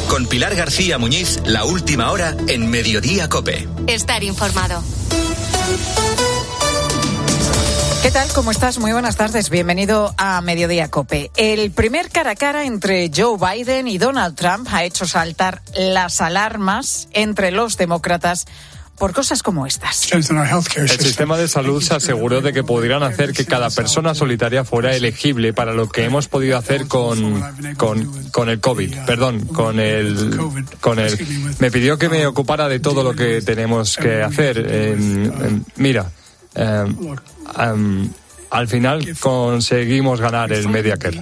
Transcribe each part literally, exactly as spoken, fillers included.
Con Pilar García Muñiz, la última hora en Mediodía COPE. Estar informado. ¿Qué tal? ¿Cómo estás? Muy buenas tardes. Bienvenido a Mediodía COPE. El primer cara a cara entre Joe Biden y Donald Trump ha hecho saltar las alarmas entre los demócratas por cosas como estas. El sistema de salud se aseguró de que podrían hacer que cada persona solitaria fuera elegible para lo que hemos podido hacer con, con, con el COVID. Perdón, con el, con el... Me pidió que me ocupara de todo lo que tenemos que hacer. Eh, eh, mira, eh, um, al final conseguimos ganar el Medicare.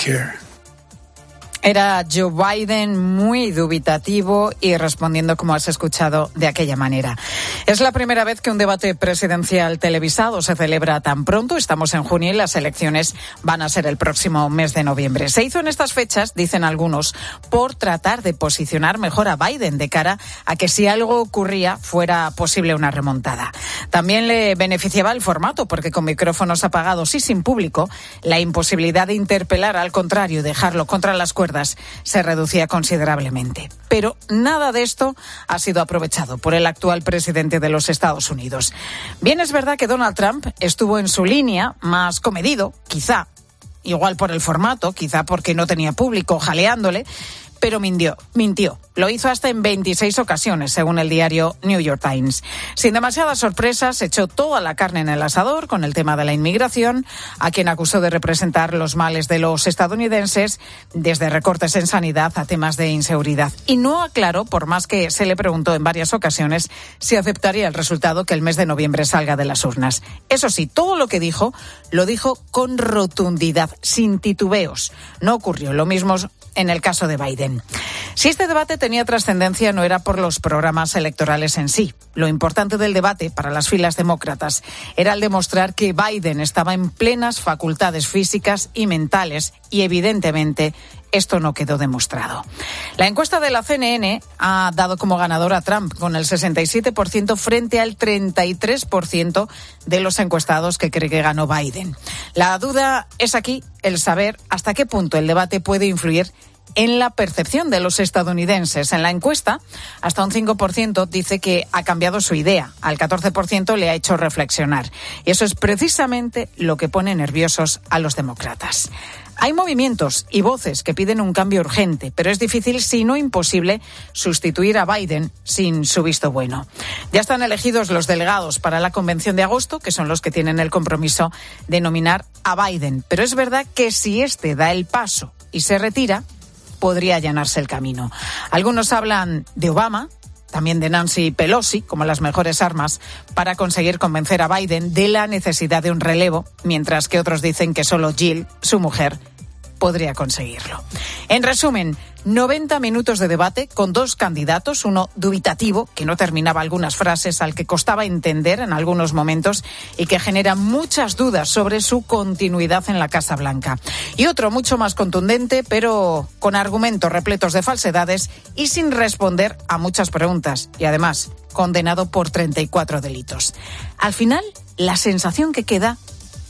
Era Joe Biden muy dubitativo y respondiendo, como has escuchado, de aquella manera. Es la primera vez que un debate presidencial televisado se celebra tan pronto. Estamos en junio y las elecciones van a ser el próximo mes de noviembre. Se hizo en estas fechas, dicen algunos, por tratar de posicionar mejor a Biden de cara a que si algo ocurría fuera posible una remontada. También le beneficiaba el formato porque con micrófonos apagados y sin público, la imposibilidad de interpelar, al contrario, dejarlo contra las cuerdas, se reducía considerablemente. Pero nada de esto ha sido aprovechado por el actual presidente de los Estados Unidos. Bien, es verdad que Donald Trump estuvo en su línea más comedido, quizá, igual por el formato, quizá porque no tenía público jaleándole, pero mintió, mintió. Lo hizo hasta en veintiséis ocasiones, según el diario New York Times. Sin demasiadas sorpresas, echó toda la carne en el asador con el tema de la inmigración, a quien acusó de representar los males de los estadounidenses, desde recortes en sanidad a temas de inseguridad. Y no aclaró, por más que se le preguntó en varias ocasiones, si aceptaría el resultado que el mes de noviembre salga de las urnas. Eso sí, todo lo que dijo, lo dijo con rotundidad, sin titubeos. No ocurrió lo mismo en el caso de Biden. Si este debate tenía trascendencia, no era por los programas electorales en sí. Lo importante del debate para las filas demócratas era el demostrar que Biden estaba en plenas facultades físicas y mentales y, evidentemente, esto no quedó demostrado. La encuesta de la C N N ha dado como ganador a Trump con el sesenta y siete por ciento frente al treinta y tres por ciento de los encuestados que cree que ganó Biden. La duda es aquí el saber hasta qué punto el debate puede influir en la percepción de los estadounidenses. En la encuesta, hasta un cinco por ciento dice que ha cambiado su idea. Al catorce por ciento le ha hecho reflexionar. Y eso es precisamente lo que pone nerviosos a los demócratas. Hay movimientos y voces que piden un cambio urgente, pero es difícil, si no imposible, sustituir a Biden sin su visto bueno. Ya están elegidos los delegados para la convención de agosto, que son los que tienen el compromiso de nominar a Biden. Pero es verdad que si este da el paso y se retira, podría allanarse el camino. Algunos hablan de Obama, también de Nancy Pelosi, como las mejores armas para conseguir convencer a Biden de la necesidad de un relevo, mientras que otros dicen que solo Jill, su mujer, podría conseguirlo. En resumen, noventa minutos de debate con dos candidatos, uno dubitativo, que no terminaba algunas frases, al que costaba entender en algunos momentos y que genera muchas dudas sobre su continuidad en la Casa Blanca. Y otro mucho más contundente, pero con argumentos repletos de falsedades y sin responder a muchas preguntas. Y además, condenado por treinta y cuatro delitos. Al final, la sensación que queda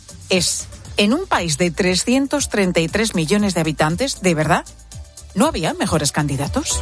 es: en un país de trescientos treinta y tres millones de habitantes, ¿de verdad no había mejores candidatos?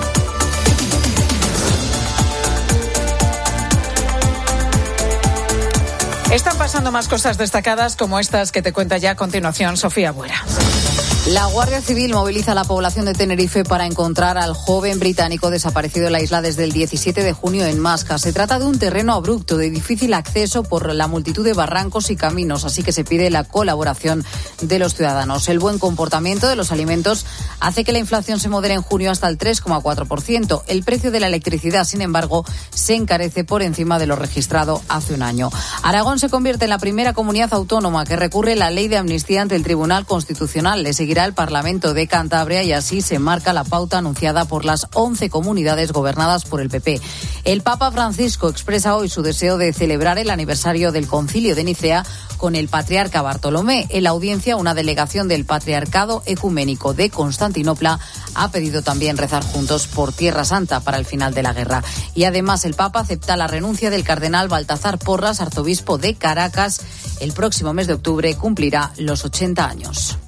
Están pasando más cosas destacadas como estas que te cuenta ya a continuación Sofía Buera. La Guardia Civil moviliza a la población de Tenerife para encontrar al joven británico desaparecido en la isla desde el diecisiete de junio en Masca. Se trata de un terreno abrupto de difícil acceso por la multitud de barrancos y caminos, así que se pide la colaboración de los ciudadanos. El buen comportamiento de los alimentos hace que la inflación se modere en junio hasta el tres coma cuatro por ciento. El precio de la electricidad, sin embargo, se encarece por encima de lo registrado hace un año. Aragón se convierte en la primera comunidad autónoma que recurre la ley de amnistía ante el Tribunal Constitucional. Le seguirá el Parlamento de Cantabria y así se marca la pauta anunciada por las once comunidades gobernadas por el P P. El Papa Francisco expresa hoy su deseo de celebrar el aniversario del Concilio de Nicea con el patriarca Bartolomé. En la audiencia, una delegación del Patriarcado Ecuménico de Constantinopla ha pedido también rezar juntos por Tierra Santa para el final de la guerra. Y además el Papa acepta la renuncia del cardenal Baltasar Porras, arzobispo de Caracas. El próximo mes de octubre cumplirá los ochenta años.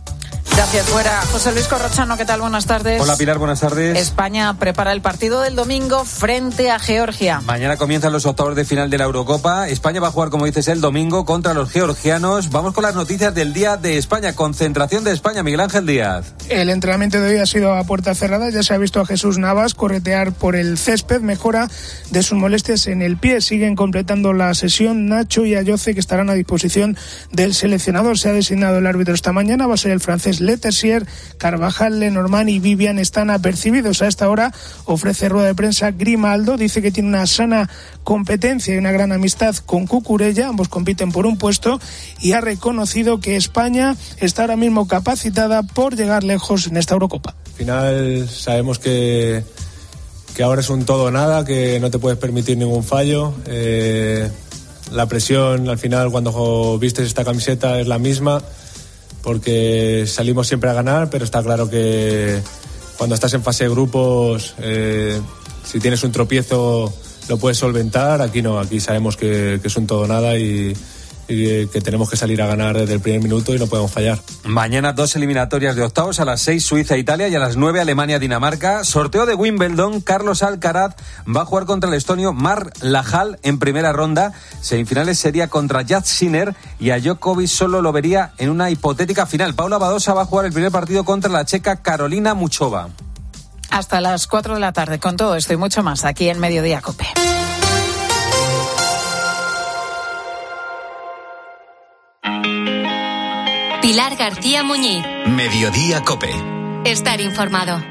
Gracias, fuera. José Luis Corrochano, ¿qué tal? Buenas tardes. Hola, Pilar, buenas tardes. España prepara el partido del domingo frente a Georgia. Mañana comienzan los octavos de final de la Eurocopa. España va a jugar, como dices, el domingo contra los georgianos. Vamos con las noticias del Día de España. Concentración de España, Miguel Ángel Díaz. El entrenamiento de hoy ha sido a puerta cerrada. Ya se ha visto a Jesús Navas corretear por el césped. Mejora de sus molestias en el pie. Siguen completando la sesión Nacho y Ayoce, que estarán a disposición del seleccionador. Se ha designado el árbitro esta mañana. Va a ser el francés Letersier. Carvajal, Lenormand y Vivian están apercibidos. A esta hora ofrece rueda de prensa Grimaldo. Dice que tiene una sana competencia y una gran amistad con Cucurella. Ambos compiten por un puesto y ha reconocido que España está ahora mismo capacitada por llegar lejos en esta Eurocopa. Al final sabemos que, que ahora es un todo o nada, que no te puedes permitir ningún fallo. Eh, la presión al final cuando vistes esta camiseta es la misma, porque salimos siempre a ganar, pero está claro que cuando estás en fase de grupos, eh, si tienes un tropiezo lo puedes solventar. Aquí no, aquí sabemos que, que es un todo o nada y, y que tenemos que salir a ganar desde el primer minuto y no podemos fallar. Mañana dos eliminatorias de octavos, a las seis Suiza-Italia y a las nueve Alemania-Dinamarca. Sorteo de Wimbledon, Carlos Alcaraz va a jugar contra el estonio Mar Lajal en primera ronda. Semifinales sería contra Jad Sinner y a Djokovic solo lo vería en una hipotética final. Paula Badosa va a jugar el primer partido contra la checa Karolina Muchova. Hasta las cuatro de la tarde, con todo esto y mucho más, aquí en Mediodía COPE. Pilar García Muñiz. Mediodía COPE. Estar informado.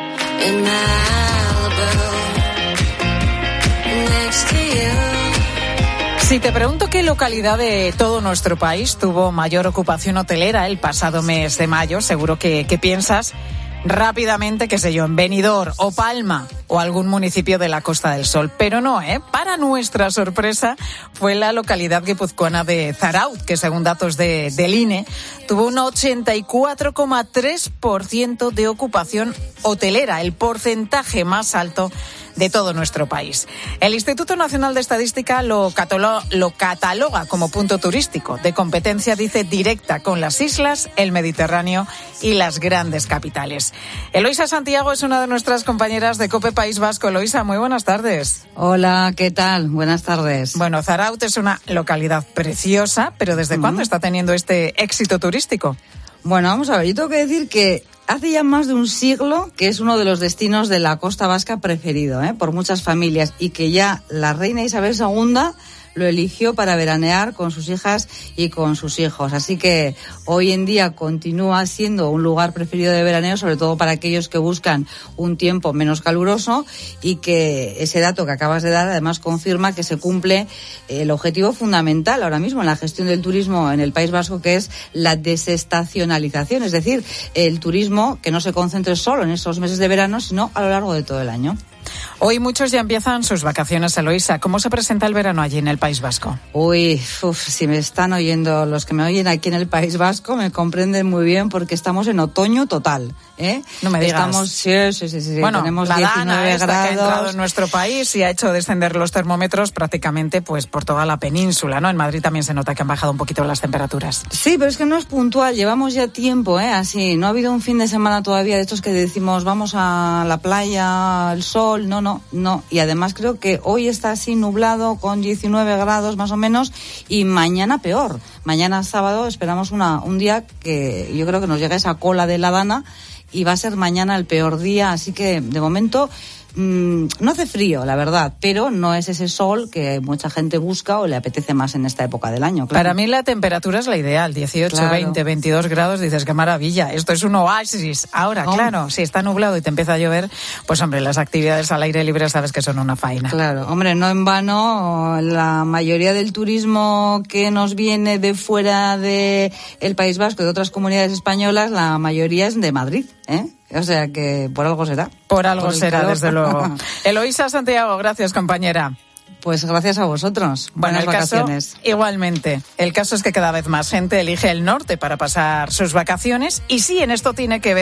Si te pregunto qué localidad de todo nuestro país tuvo mayor ocupación hotelera el pasado mes de mayo, seguro que, que piensas rápidamente, qué sé yo, en Benidorm o Palma o algún municipio de la Costa del Sol. Pero no, ¿eh? Para nuestra sorpresa fue la localidad guipuzcoana de Zarautz, que según datos de, del I N E tuvo un ochenta y cuatro coma tres por ciento de ocupación hotelera, el porcentaje más alto de todo nuestro país. El Instituto Nacional de Estadística lo, catalo- lo cataloga como punto turístico de competencia, dice, directa con las islas, el Mediterráneo y las grandes capitales. Eloisa Santiago es una de nuestras compañeras de COPE País Vasco. Eloisa, muy buenas tardes. Hola, ¿qué tal? Buenas tardes. Bueno, Zarautz es una localidad preciosa, pero ¿desde uh-huh. cuándo está teniendo este éxito turístico? Bueno, vamos a ver, yo tengo que decir que hace ya más de un siglo que es uno de los destinos de la costa vasca preferido, ¿eh? por muchas familias, y que ya la reina Isabel segunda lo eligió para veranear con sus hijas y con sus hijos. Así que hoy en día continúa siendo un lugar preferido de veraneo, sobre todo para aquellos que buscan un tiempo menos caluroso, y que ese dato que acabas de dar además confirma que se cumple el objetivo fundamental ahora mismo en la gestión del turismo en el País Vasco, que es la desestacionalización, es decir, el turismo que no se concentre solo en esos meses de verano, sino a lo largo de todo el año. Hoy muchos ya empiezan sus vacaciones, Eloisa. ¿Cómo se presenta el verano allí en el País Vasco? Uy, uf, si me están oyendo, los que me oyen aquí en el País Vasco me comprenden muy bien, porque estamos en otoño total, ¿eh? No me digas. Estamos, sí, sí, sí, sí. Bueno, tenemos la diecinueve Dana esta grados. Que ha entrado en nuestro país y ha hecho descender los termómetros prácticamente pues por toda la península, ¿no? En Madrid también se nota que han bajado un poquito las temperaturas. Sí, pero es que no es puntual, llevamos ya tiempo, ¿eh? Así, no ha habido un fin de semana todavía de estos que decimos vamos a la playa, al sol, no, no, no. Y además creo que hoy está así nublado con diecinueve grados más o menos, y mañana peor. Mañana sábado esperamos una un día que yo creo que nos llega esa cola de la Dana y va a ser mañana el peor día, así que de momento mmm, no hace frío, la verdad, pero no es ese sol que mucha gente busca o le apetece más en esta época del año. Claro. Para mí la temperatura es la ideal, dieciocho, claro. veinte, veintidós grados, dices qué maravilla, esto es un oasis. Ahora, oh. claro, si está nublado y te empieza a llover, pues hombre, las actividades al aire libre sabes que son una faena. Claro, hombre, no en vano, la mayoría del turismo que nos viene de fuera de el País Vasco y de otras comunidades españolas, la mayoría es de Madrid, ¿eh? O sea que por algo será. Por algo por será, desde luego. Eloisa Santiago, gracias, compañera. Pues gracias a vosotros. Bueno, Buenas el vacaciones. Caso, igualmente. El caso es que cada vez más gente elige el norte para pasar sus vacaciones, y sí, en esto tiene que ver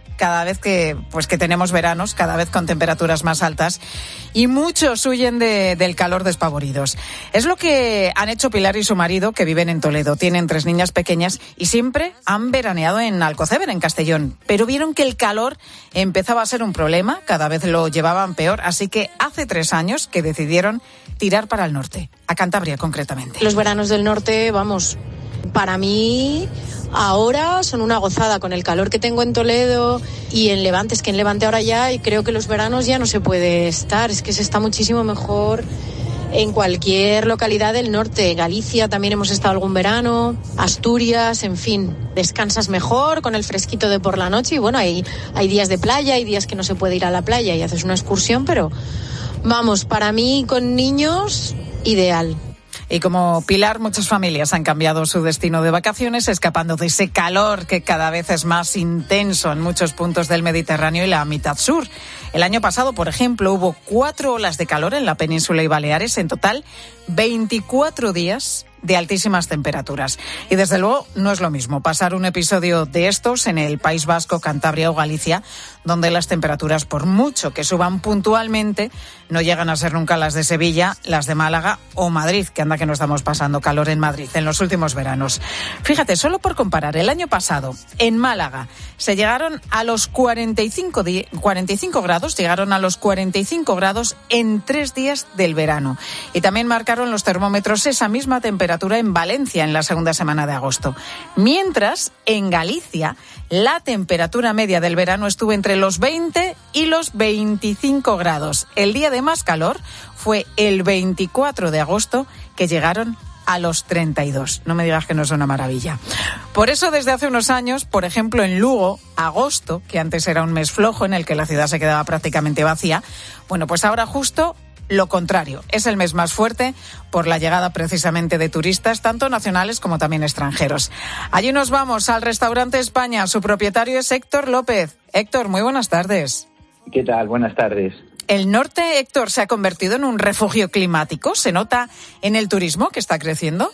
cada vez que pues que tenemos veranos, cada vez con temperaturas más altas, y muchos huyen de, del calor despavoridos. Es lo que han hecho Pilar y su marido, que viven en Toledo. Tienen tres niñas pequeñas y siempre han veraneado en Alcoceber, en Castellón. Pero vieron que el calor empezaba a ser un problema, cada vez lo llevaban peor, así que hace tres años que decidieron tirar para el norte, a Cantabria concretamente. Los veranos del norte, vamos, para mí ahora son una gozada con el calor que tengo en Toledo y en Levante. Es que en Levante ahora ya, y creo que los veranos ya no se puede estar, es que se está muchísimo mejor en cualquier localidad del norte. Galicia también hemos estado algún verano, Asturias, en fin, descansas mejor con el fresquito de por la noche y bueno, hay, hay días de playa, hay días que no se puede ir a la playa y haces una excursión, pero vamos, para mí con niños, ideal. Y como Pilar, muchas familias han cambiado su destino de vacaciones, escapando de ese calor que cada vez es más intenso en muchos puntos del Mediterráneo y la mitad sur. El año pasado, por ejemplo, hubo cuatro olas de calor en la península y Baleares, en total veinticuatro días de altísimas temperaturas. Y desde luego no es lo mismo pasar un episodio de estos en el País Vasco, Cantabria o Galicia, donde las temperaturas, por mucho que suban puntualmente, no llegan a ser nunca las de Sevilla, las de Málaga o Madrid, que anda que no estamos pasando calor en Madrid en los últimos veranos. Fíjate, solo por comparar, el año pasado en Málaga se llegaron a los cuarenta y cinco, di- cuarenta y cinco grados, llegaron a los cuarenta y cinco grados en tres días del verano. Y también marcaron los termómetros esa misma temperatura en Valencia en la segunda semana de agosto. Mientras, en Galicia, la temperatura media del verano estuvo entre los veinte y los veinticinco grados. El día de más calor fue el veinticuatro de agosto, que llegaron a los treinta y dos. No me digas que no es una maravilla. Por eso, desde hace unos años, por ejemplo, en Lugo, agosto, que antes era un mes flojo en el que la ciudad se quedaba prácticamente vacía, bueno, pues ahora justo lo contrario, es el mes más fuerte por la llegada precisamente de turistas, tanto nacionales como también extranjeros. Allí nos vamos al restaurante España. Su propietario es Héctor López. Héctor, muy buenas tardes. ¿Qué tal? Buenas tardes. El norte, Héctor, se ha convertido en un refugio climático. ¿Se nota en el turismo que está creciendo?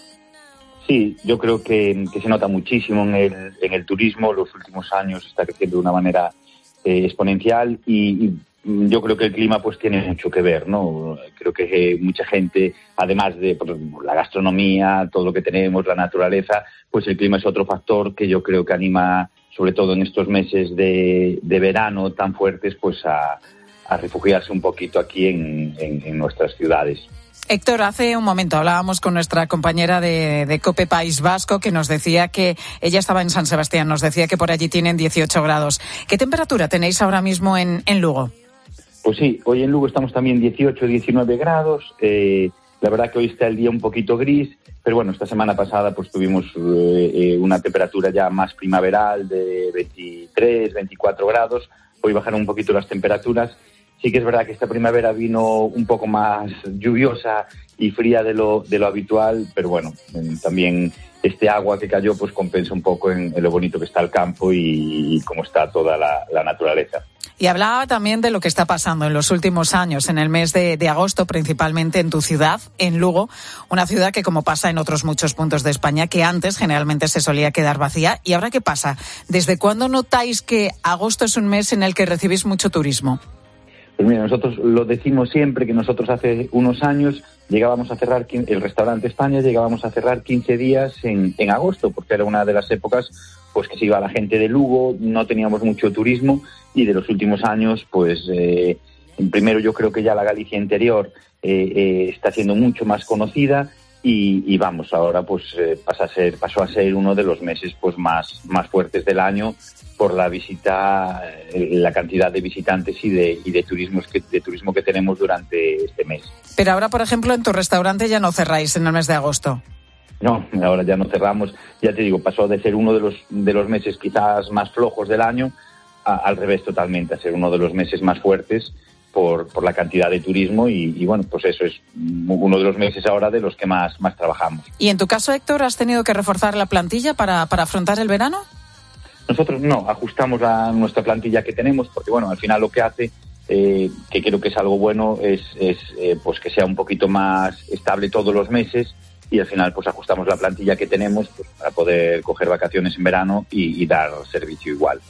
Sí, yo creo que, que se nota muchísimo en el, en el turismo. Los últimos años está creciendo de una manera eh, exponencial y, y yo creo que el clima pues tiene mucho que ver, ¿no? Creo que eh, mucha gente, además de pues, la gastronomía, todo lo que tenemos, la naturaleza, pues el clima es otro factor que yo creo que anima, sobre todo en estos meses de, de verano tan fuertes, pues a, a refugiarse un poquito aquí en, en, en nuestras ciudades. Héctor, hace un momento hablábamos con nuestra compañera de, de COPE País Vasco, que nos decía que ella estaba en San Sebastián, nos decía que por allí tienen dieciocho grados. ¿Qué temperatura tenéis ahora mismo en, en Lugo? Pues sí, hoy en Lugo estamos también dieciocho, diecinueve grados. Eh, la verdad que hoy está el día un poquito gris, pero bueno, esta semana pasada pues tuvimos eh, una temperatura ya más primaveral de veintitrés, veinticuatro grados. Hoy bajaron un poquito las temperaturas. Sí que es verdad que esta primavera vino un poco más lluviosa y fría de lo, de lo habitual, pero bueno, también este agua que cayó pues compensa un poco en, en lo bonito que está el campo y, y cómo está toda la, la naturaleza. Y hablaba también de lo que está pasando en los últimos años, en el mes de, de agosto, principalmente en tu ciudad, en Lugo, una ciudad que, como pasa en otros muchos puntos de España, que antes generalmente se solía quedar vacía. ¿Y ahora qué pasa? ¿Desde cuándo notáis que agosto es un mes en el que recibís mucho turismo? Pues mira, nosotros lo decimos siempre, que nosotros hace unos años llegábamos a cerrar, el restaurante España, llegábamos a cerrar quince días en, en agosto, porque era una de las épocas pues que se iba la gente de Lugo, no teníamos mucho turismo, y de los últimos años, pues eh, primero yo creo que ya la Galicia interior eh, eh, está siendo mucho más conocida y, y vamos, ahora pues eh, pasa a ser, pasó a ser uno de los meses pues más, más fuertes del año por la visita, eh, la cantidad de visitantes y de, y de, turismos que, de turismo que tenemos durante este mes. Pero ahora, por ejemplo, en tu restaurante ya no cerráis en el mes de agosto. No, ahora ya no cerramos. Ya te digo, pasó de ser uno de los de los meses quizás más flojos del año a, al revés totalmente, a ser uno de los meses más fuertes por, por la cantidad de turismo y, y bueno, pues eso es uno de los meses ahora de los que más, más trabajamos. ¿Y en tu caso, Héctor, has tenido que reforzar la plantilla para, para afrontar el verano? Nosotros no, ajustamos a nuestra plantilla que tenemos porque bueno, al final lo que hace, eh, que creo que es algo bueno, es, es eh, pues que sea un poquito más estable todos los meses. Y al final pues ajustamos la plantilla que tenemos pues, para poder coger vacaciones en verano y, y dar servicio igual.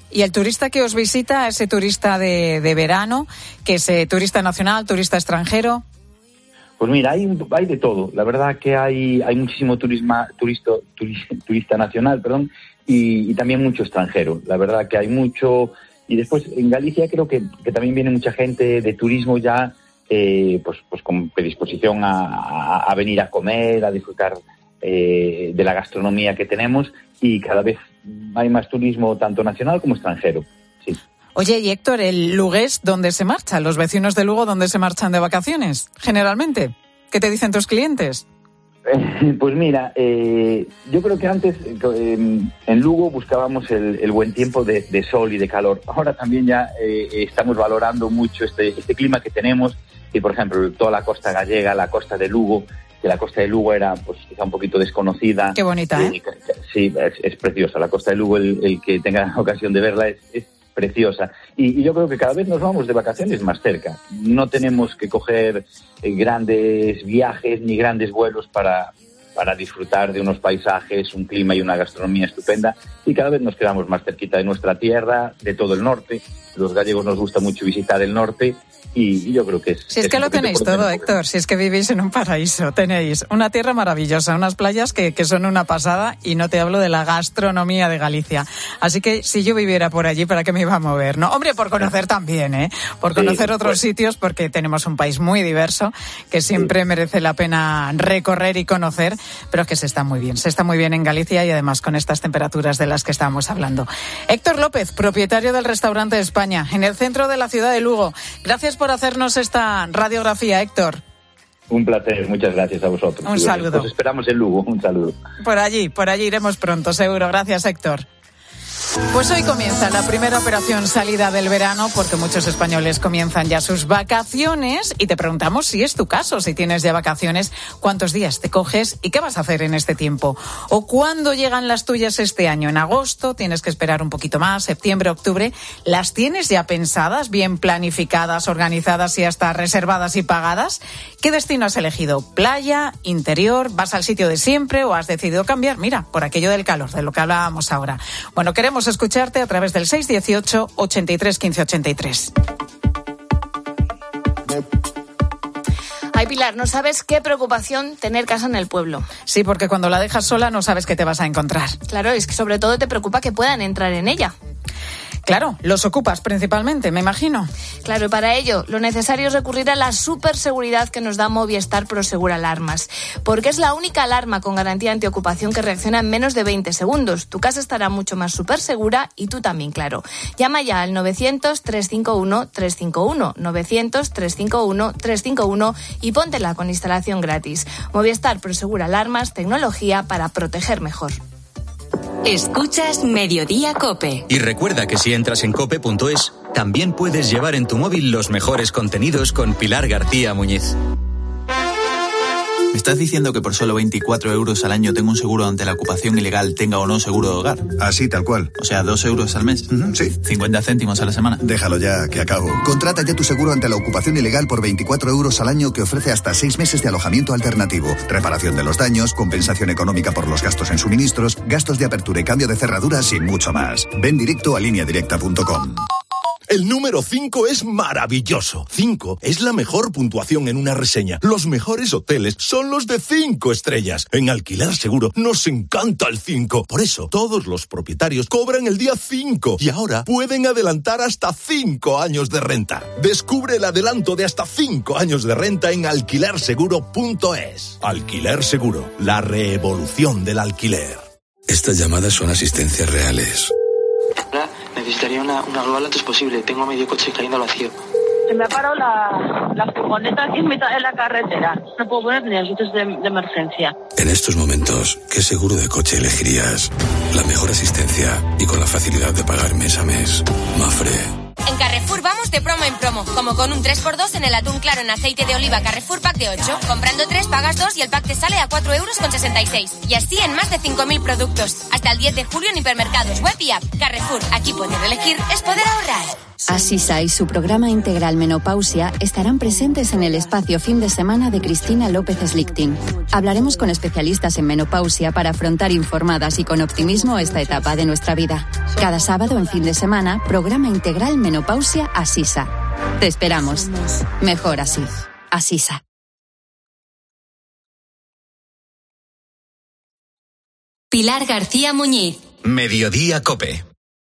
¿Y el turista que os visita, ese turista de, de verano, que es eh, turista nacional, turista extranjero? Pues mira, hay, hay de todo. La verdad que hay, hay muchísimo turisma, turista, turista, turista nacional, perdón, y, y también mucho extranjero. La verdad que hay mucho. Y después en Galicia creo que, que también viene mucha gente de turismo ya, eh, pues, pues con predisposición a, a, a venir a comer, a disfrutar eh, de la gastronomía que tenemos, y cada vez hay más turismo tanto nacional como extranjero. Sí. Oye, y Héctor, ¿el lugués dónde se marcha? ¿Los vecinos de Lugo dónde se marchan de vacaciones, generalmente? ¿Qué te dicen tus clientes? Eh, pues mira, eh, yo creo que antes eh, en Lugo buscábamos el, el buen tiempo de, de sol y de calor. Ahora también ya eh, estamos valorando mucho este, este clima que tenemos, y por ejemplo toda la costa gallega, la costa de Lugo, que la costa de Lugo era pues quizá un poquito desconocida. Qué bonita, ¿eh? eh sí, es, es preciosa. La costa de Lugo, el, el que tenga ocasión de verla, es, es preciosa. Y, y yo creo que cada vez nos vamos de vacaciones más cerca. No tenemos que coger eh, grandes viajes ni grandes vuelos para, para disfrutar de unos paisajes, un clima y una gastronomía estupenda. Y cada vez nos quedamos más cerquita de nuestra tierra, de todo el norte. Los gallegos nos gusta mucho visitar el norte. Y yo creo que es... Si es, es que lo tenéis todo, Héctor, si es que vivís en un paraíso, tenéis una tierra maravillosa, unas playas que, que son una pasada, y no te hablo de la gastronomía de Galicia. Así que si yo viviera por allí, ¿para qué me iba a mover? No, hombre, por conocer también, ¿eh? Por conocer sí, otros pues... sitios, porque tenemos un país muy diverso, que siempre sí. merece la pena recorrer y conocer, pero es que se está muy bien, se está muy bien en Galicia, y además con estas temperaturas de las que estábamos hablando. Héctor López, propietario del Restaurante de España, en el centro de la ciudad de Lugo. Gracias por hacernos esta radiografía, Héctor. Un placer, muchas gracias a vosotros. Un saludo. Os esperamos en Lugo, un saludo. Por allí, por allí iremos pronto, seguro. Gracias, Héctor. Pues hoy comienza la primera operación salida del verano, porque muchos españoles comienzan ya sus vacaciones, y te preguntamos si es tu caso, si tienes ya vacaciones, cuántos días te coges y qué vas a hacer en este tiempo. O cuándo llegan las tuyas este año. En agosto, tienes que esperar un poquito más, septiembre, octubre. ¿Las tienes ya pensadas, bien planificadas, organizadas y hasta reservadas y pagadas? ¿Qué destino has elegido? ¿Playa, interior, vas al sitio de siempre o has decidido cambiar? Mira, por aquello del calor, de lo que hablábamos ahora. Bueno, queremos escucharte a través del seis dieciocho, ochenta y tres, quince ochenta y tres. Ay, Pilar, no sabes qué preocupación tener casa en el pueblo. Sí, porque cuando la dejas sola no sabes qué te vas a encontrar. Claro, es que sobre todo te preocupa que puedan entrar en ella. Claro, los ocupas principalmente, me imagino. Claro, y para ello lo necesario es recurrir a la superseguridad que nos da Movistar Prosegur Alarmas, porque es la única alarma con garantía antiocupación que reacciona en menos de veinte segundos. Tu casa estará mucho más supersegura y tú también, claro. Llama ya al novecientos, trescientos cincuenta y uno, trescientos cincuenta y uno, novecientos, trescientos cincuenta y uno, trescientos cincuenta y uno y póntela con instalación gratis. Movistar Prosegur Alarmas, tecnología para proteger mejor. Escuchas Mediodía COPE. Y recuerda que si entras en cope punto es, también puedes llevar en tu móvil los mejores contenidos con Pilar García Muñiz. ¿Me estás diciendo que por solo veinticuatro euros al año tengo un seguro ante la ocupación ilegal, tenga o no seguro de hogar? Así, tal cual. O sea, dos euros al mes. Uh-huh, sí. cincuenta céntimos a la semana. Déjalo ya, que acabo. Contrata ya tu seguro ante la ocupación ilegal por veinticuatro euros al año, que ofrece hasta seis meses de alojamiento alternativo, reparación de los daños, compensación económica por los gastos en suministros, gastos de apertura y cambio de cerraduras y mucho más. Ven directo a línea directa punto com. El número cinco es maravilloso. cinco es la mejor puntuación en una reseña. Los mejores hoteles son los de cinco estrellas. En Alquiler Seguro nos encanta el cinco. Por eso, todos los propietarios cobran el día cinco y ahora pueden adelantar hasta cinco años de renta. Descubre el adelanto de hasta cinco años de renta en alquiler seguro punto es. Alquiler Seguro, la revolución del alquiler. Estas llamadas son asistencias reales. Necesitaría una, una grúa lo antes posible. Tengo medio coche cayendo al vacío. Se me ha parado la, la furgoneta aquí en mitad de la carretera. No puedo poner ni avisos de, de emergencia. En estos momentos, ¿qué seguro de coche elegirías? La mejor asistencia y con la facilidad de pagar mes a mes. Mafre. En Carrefour vamos de promo en promo, como con un tres por dos en el atún claro en aceite de oliva Carrefour Pack de ocho. Comprando tres pagas dos y el pack te sale a cuatro euros con sesenta y seis. Y así en más de cinco mil productos. Hasta el diez de julio en hipermercados, web y app. Carrefour, aquí poder elegir es poder ahorrar. Asisa y su programa integral Menopausia estarán presentes en el espacio fin de semana de Cristina López Slichting. Hablaremos con especialistas en menopausia para afrontar informadas y con optimismo esta etapa de nuestra vida. Cada sábado en fin de semana, programa integral Menopausia Asisa. Te esperamos. Mejor así. Asisa. Pilar García Muñiz. Mediodía COPE.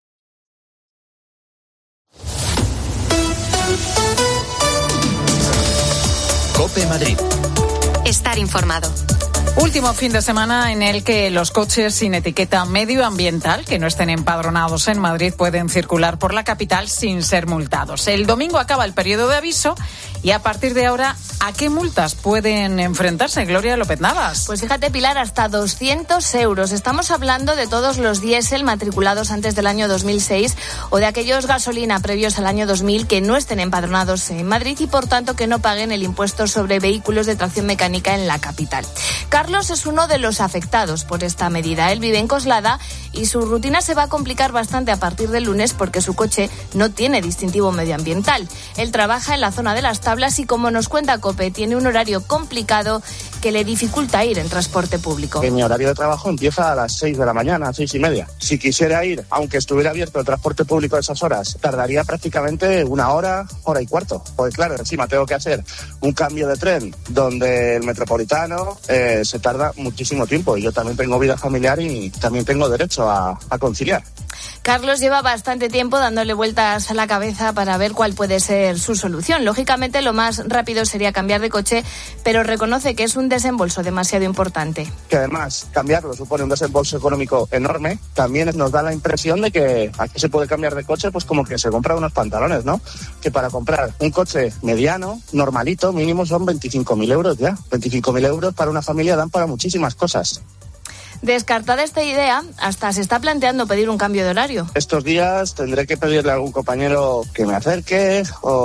COPE Madrid. Estar informado. Último fin de semana en el que los coches sin etiqueta medioambiental que no estén empadronados en Madrid pueden circular por la capital sin ser multados. El domingo acaba el periodo de aviso y a partir de ahora, ¿a qué multas pueden enfrentarse, Gloria López Navas? Pues fíjate, Pilar, hasta doscientos euros. Estamos hablando de todos los diésel matriculados antes del año dos mil seis o de aquellos gasolina previos al año dos mil que no estén empadronados en Madrid y por tanto que no paguen el impuesto sobre vehículos de tracción mecánica en la capital. Carlos es uno de los afectados por esta medida. Él vive en Coslada y su rutina se va a complicar bastante a partir del lunes porque su coche no tiene distintivo medioambiental. Él trabaja en la zona de las Tablas y, como nos cuenta COPE, tiene un horario complicado que le dificulta ir en transporte público. Mi horario de trabajo empieza a las seis de la mañana, seis y media. Si quisiera ir, aunque estuviera abierto el transporte público a esas horas, tardaría prácticamente una hora, hora y cuarto. Pues claro, encima tengo que hacer un cambio de tren donde el metropolitano eh, se tarda muchísimo tiempo y yo también tengo vida familiar y también tengo derecho a, a conciliar. Carlos lleva bastante tiempo dándole vueltas a la cabeza para ver cuál puede ser su solución. Lógicamente, lo más rápido sería cambiar de coche, pero reconoce que es un desembolso demasiado importante. Que además, cambiarlo supone un desembolso económico enorme. También nos da la impresión de que aquí se puede cambiar de coche, pues como que se compra unos pantalones, ¿no? Que para comprar un coche mediano, normalito, mínimo son veinticinco mil euros ya. veinticinco mil euros para una familia dan para muchísimas cosas. Descartada esta idea, hasta se está planteando pedir un cambio de horario. Estos días tendré que pedirle a algún compañero que me acerque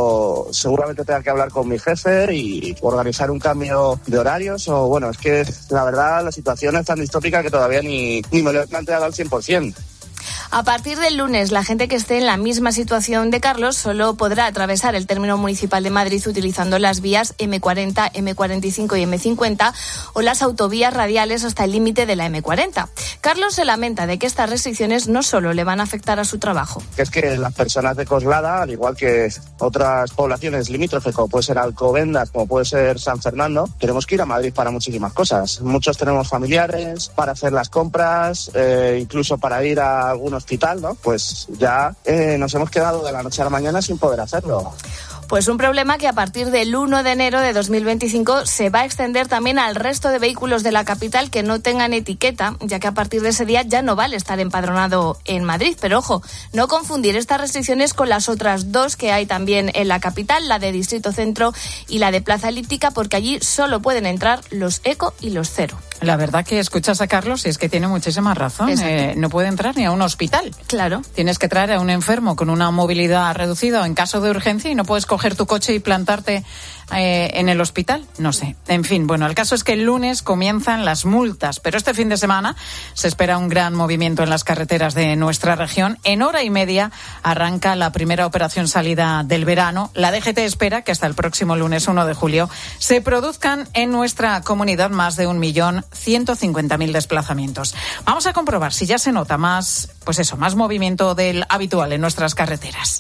o seguramente tenga que hablar con mi jefe y organizar un cambio de horarios o bueno, es que la verdad la situación es tan distópica que todavía ni, ni me lo he planteado al cien por ciento. A partir del lunes, la gente que esté en la misma situación de Carlos solo podrá atravesar el término municipal de Madrid utilizando las vías eme cuarenta, eme cuarenta y cinco y eme cincuenta o las autovías radiales hasta el límite de la eme cuarenta. Carlos se lamenta de que estas restricciones no solo le van a afectar a su trabajo. Es que las personas de Coslada, al igual que otras poblaciones limítrofes, como puede ser Alcobendas, como puede ser San Fernando, tenemos que ir a Madrid para muchísimas cosas. Muchos tenemos familiares para hacer las compras, eh, incluso para ir a algún hospital, ¿no? Pues ya eh, nos hemos quedado de la noche a la mañana sin poder hacerlo. Pues un problema que a partir del uno de enero de dos mil veinticinco se va a extender también al resto de vehículos de la capital que no tengan etiqueta, ya que a partir de ese día ya no vale estar empadronado en Madrid. Pero ojo, no confundir estas restricciones con las otras dos que hay también en la capital, la de Distrito Centro y la de Plaza Elíptica, porque allí solo pueden entrar los eco y los cero. La verdad que escuchas a Carlos y es que tiene muchísima razón. Eh, no puede entrar ni a un hospital. Claro. Tienes que traer a un enfermo con una movilidad reducida o en caso de urgencia y no puedes coger tu coche y plantarte eh, en el hospital. No sé. En fin, bueno, el caso es que el lunes comienzan las multas, pero este fin de semana se espera un gran movimiento en las carreteras de nuestra región. En hora y media arranca la primera operación salida del verano. La D G T espera que hasta el próximo lunes uno de julio se produzcan en nuestra comunidad más de un millón ciento cincuenta mil desplazamientos. Vamos a comprobar si ya se nota más, pues eso, más movimiento del habitual en nuestras carreteras.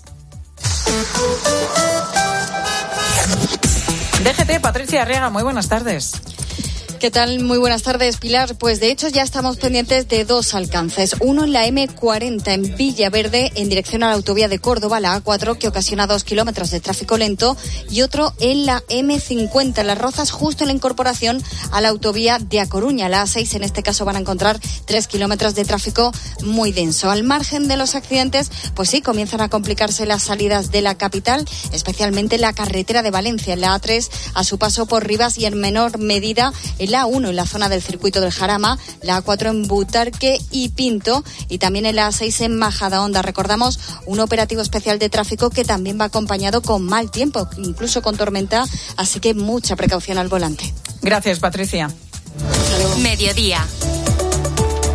D G T, Patricia Arriaga, muy buenas tardes. ¿Qué tal? Muy buenas tardes, Pilar. Pues de hecho ya estamos pendientes de dos alcances. Uno en la eme cuarenta en Villaverde, en dirección a la autovía de Córdoba, la A cuatro, que ocasiona dos kilómetros de tráfico lento, y otro en la eme cincuenta, en Las Rozas, justo en la incorporación a la autovía de A Coruña. La A seis, en este caso, van a encontrar tres kilómetros de tráfico muy denso. Al margen de los accidentes, pues sí, comienzan a complicarse las salidas de la capital, especialmente la carretera de Valencia, en la A tres, a su paso por Rivas, y en menor medida en la A uno, en la zona del circuito del Jarama, la A cuatro en Butarque y Pinto, y también en la A seis en Majadahonda. Recordamos un operativo especial de tráfico que también va acompañado con mal tiempo, incluso con tormenta, así que mucha precaución al volante. Gracias, Patricia. Mediodía.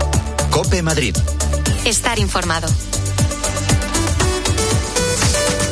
COPE Madrid. Estar informado.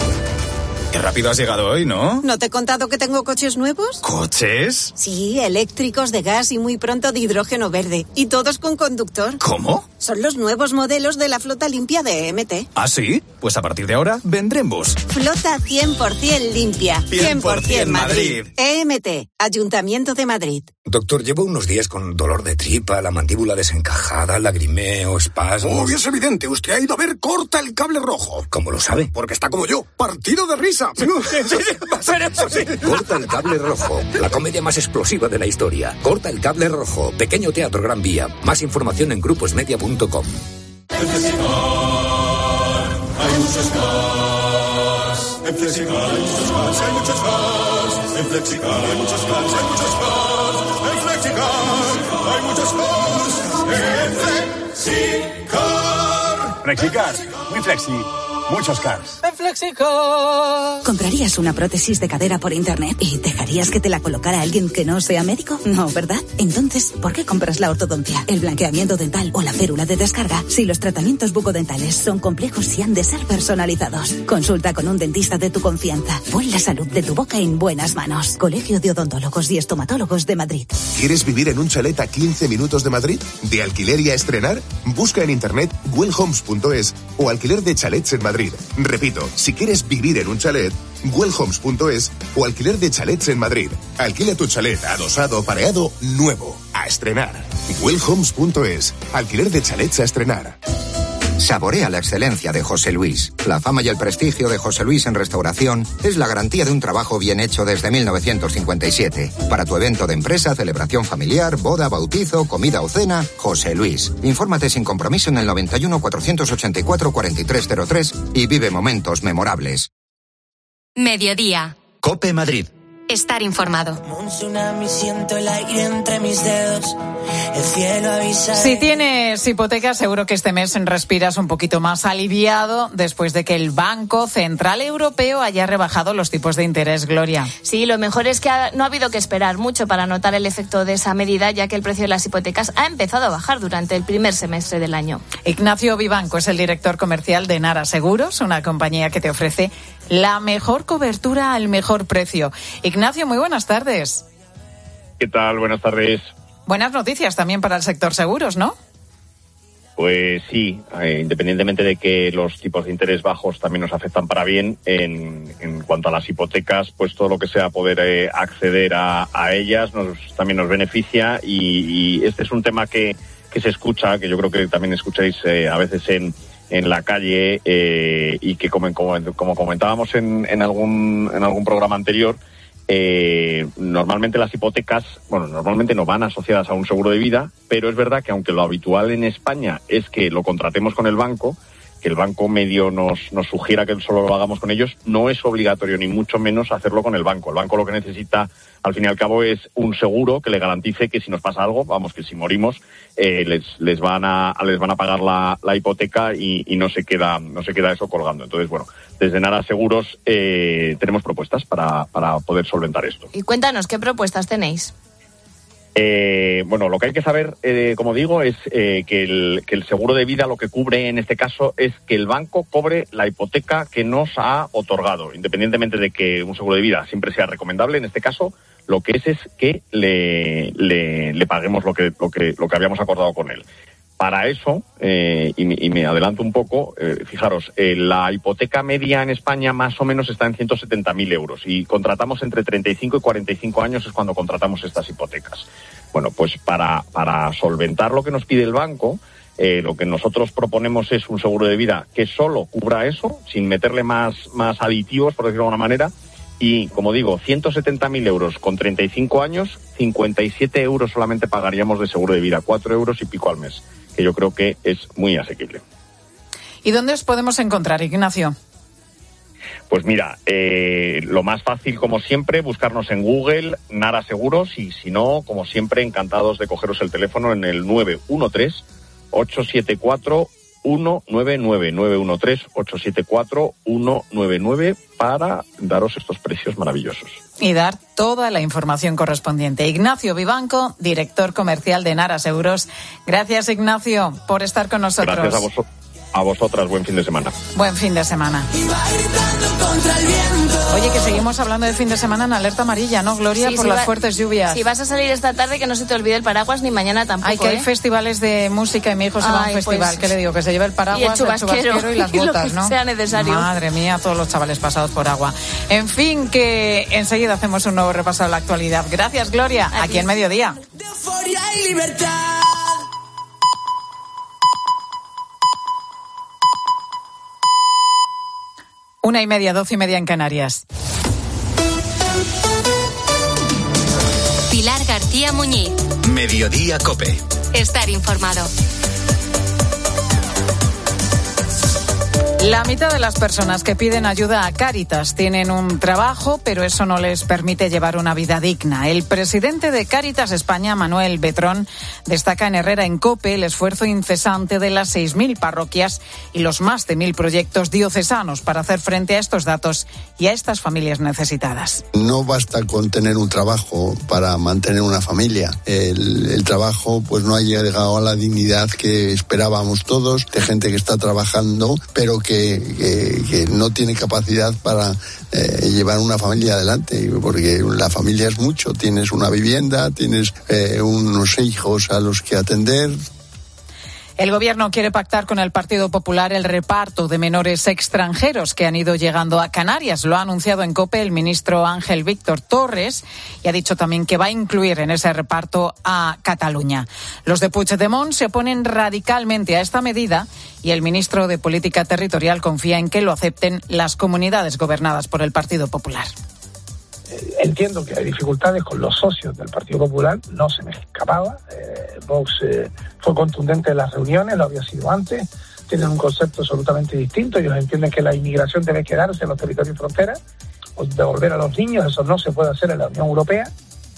Qué rápido has llegado hoy, ¿no? ¿No te he contado que tengo coches nuevos? ¿Coches? Sí, eléctricos, de gas y muy pronto de hidrógeno verde. Y todos con conductor. ¿Cómo? Son los nuevos modelos de la flota limpia de E M T. ¿Ah, sí? Pues a partir de ahora vendré en bus. Flota cien por ciento limpia. cien por ciento Madrid. E M T, Ayuntamiento de Madrid. Doctor, llevo unos días con dolor de tripa, la mandíbula desencajada, lagrimeo, espasmos... Obvio, es evidente. Usted ha ido a ver Corta el Cable Rojo. ¿Cómo lo sabe? Porque está como yo, partido de risa. Sí, sí, sí, pero eso sí. Corta el Cable Rojo, la comedia más explosiva de la historia. Corta el Cable Rojo, Pequeño Teatro Gran Vía. Más información en gruposmedia punto com. En Flexicar hay muchos cars. En Flexicar hay muchos cars, hay muchos cars. En Flexicar hay muchos cars, hay muchos cars. En Flexicar hay muchos cars. En Flexicar. Flexicar, muy flexi. Muchos cars. En Flexicar. ¿Comprarías una prótesis de cadera por internet y dejarías que te la colocara alguien que no sea médico? No, ¿verdad? Entonces, ¿por qué compras la ortodoncia, el blanqueamiento dental o la férula de descarga si los tratamientos bucodentales son complejos y han de ser personalizados? Consulta con un dentista de tu confianza. Pon la salud de tu boca en buenas manos. Colegio de Odontólogos y Estomatólogos de Madrid. ¿Quieres vivir en un chalet a quince minutos de Madrid? ¿De alquiler y a estrenar? Busca en internet wellhomes punto es o alquiler de chalets en Madrid. Repito, si quieres vivir en un chalet, wellhomes punto es o alquiler de chalets en Madrid. Alquila tu chalet adosado, pareado, nuevo, a estrenar. wellhomes punto es, alquiler de chalets a estrenar. Saborea la excelencia de José Luis. La fama y el prestigio de José Luis en restauración es la garantía de un trabajo bien hecho desde mil novecientos cincuenta y siete. Para tu evento de empresa, celebración familiar, boda, bautizo, comida o cena, José Luis. Infórmate sin compromiso en el noventa y uno, cuatrocientos ochenta y cuatro, cuarenta y tres cero tres y vive momentos memorables. Mediodía. COPE Madrid. Estar informado. Un tsunami, siento el aire entre mis dedos. El cielo avisa. Si tienes hipoteca, seguro que este mes respiras un poquito más aliviado después de que el Banco Central Europeo haya rebajado los tipos de interés, Gloria. Sí, lo mejor es que ha, no ha habido que esperar mucho para notar el efecto de esa medida, ya que el precio de las hipotecas ha empezado a bajar durante el primer semestre del año. Ignacio Vivanco es el director comercial de Nara Seguros, una compañía que te ofrece la mejor cobertura al mejor precio. Ignacio, muy buenas tardes. ¿Qué tal? Buenas tardes. Buenas noticias también para el sector seguros, ¿no? Pues sí, eh, independientemente de que los tipos de interés bajos también nos afectan para bien, en, en cuanto a las hipotecas, pues todo lo que sea poder eh, acceder a, a ellas nos, también nos beneficia y, y este es un tema que, que se escucha, que yo creo que también escucháis eh, a veces en en la calle eh, y que como, como, como comentábamos en, en algún en algún programa anterior, eh, normalmente las hipotecas, bueno, normalmente no van asociadas a un seguro de vida, pero es verdad que aunque lo habitual en España es que lo contratemos con el banco, que el banco medio nos, nos sugiera que solo lo hagamos con ellos, no es obligatorio ni mucho menos hacerlo con el banco. El banco lo que necesita, al fin y al cabo, es un seguro que le garantice que si nos pasa algo, vamos, que si morimos, eh, les, les van a, les van a pagar la, la hipoteca y, y no se queda, no se queda eso colgando. Entonces, bueno, desde Nara Seguros eh, tenemos propuestas para, para poder solventar esto. Y cuéntanos, ¿qué propuestas tenéis? Eh, bueno, lo que hay que saber, eh, como digo, es eh, que, el, que el seguro de vida lo que cubre en este caso es que el banco cobre la hipoteca que nos ha otorgado, independientemente de que un seguro de vida siempre sea recomendable. En este caso, lo que es es que le, le, le paguemos lo que, lo que, lo que habíamos acordado con él. Para eso, eh, y, me, y me adelanto un poco, eh, fijaros, eh, la hipoteca media en España más o menos está en ciento setenta mil euros y contratamos entre treinta y cinco y cuarenta y cinco años es cuando contratamos estas hipotecas. Bueno, pues para, para solventar lo que nos pide el banco, eh, lo que nosotros proponemos es un seguro de vida que solo cubra eso, sin meterle más, más aditivos, por decirlo de alguna manera, y, como digo, ciento setenta mil euros con treinta y cinco años, cincuenta y siete euros solamente pagaríamos de seguro de vida, cuatro euros y pico al mes, que yo creo que es muy asequible. ¿Y dónde os podemos encontrar, Ignacio? Pues mira, eh, lo más fácil, como siempre, buscarnos en Google, Nara Seguros, y si no, como siempre, encantados de cogeros el teléfono en el nueve uno tres, ocho siete cuatro, uno nueve nueve, nueve uno tres, ocho siete cuatro, uno nueve nueve para daros estos precios maravillosos. Y dar toda la información correspondiente. Ignacio Vivanco, director comercial de Nara Seguros. Gracias, Ignacio, por estar con nosotros. Gracias a vosotros. a vosotras, buen fin de semana. Buen fin de semana. Oye, que seguimos hablando de fin de semana en alerta amarilla, ¿no, Gloria? Sí, por si las va, fuertes lluvias. Si vas a salir esta tarde, que no se te olvide el paraguas, ni mañana tampoco. Hay que ¿eh? hay festivales de música y mi hijo se Ay, va a un festival. Pues, ¿qué le digo? Que se lleve el paraguas, y el chubasquero, el chubasquero y las botas, y lo que ¿no? sea necesario. Madre mía, todos los chavales pasados por agua. En fin, que enseguida hacemos un nuevo repaso de la actualidad. Gracias, Gloria. Adiós. Aquí en Mediodía. De euforia y libertad. Una y media, doce y media en Canarias. Pilar García Muñiz. Mediodía COPE. Estar informado. La mitad de las personas que piden ayuda a Cáritas tienen un trabajo, pero eso no les permite llevar una vida digna. El presidente de Cáritas España, Manuel Betrón, destaca en Herrera en COPE el esfuerzo incesante de las seis mil parroquias y los más de mil proyectos diocesanos para hacer frente a estos datos y a estas familias necesitadas. No basta con tener un trabajo para mantener una familia. El, el trabajo pues no ha llegado a la dignidad que esperábamos todos, de gente que está trabajando, pero que Que, que, que no tiene capacidad para eh, llevar una familia adelante, porque la familia es mucho, tienes una vivienda, tienes eh, unos hijos a los que atender. El Gobierno quiere pactar con el Partido Popular el reparto de menores extranjeros que han ido llegando a Canarias. Lo ha anunciado en COPE el ministro Ángel Víctor Torres y ha dicho también que va a incluir en ese reparto a Cataluña. Los de Puigdemont se oponen radicalmente a esta medida y el ministro de Política Territorial confía en que lo acepten las comunidades gobernadas por el Partido Popular. Entiendo que hay dificultades con los socios del Partido Popular, no se me escapaba. Eh, Vox eh, fue contundente en las reuniones, lo había sido antes. Tienen un concepto absolutamente distinto. Ellos entienden que la inmigración debe quedarse en los territorios fronteras, o devolver a los niños, eso no se puede hacer en la Unión Europea.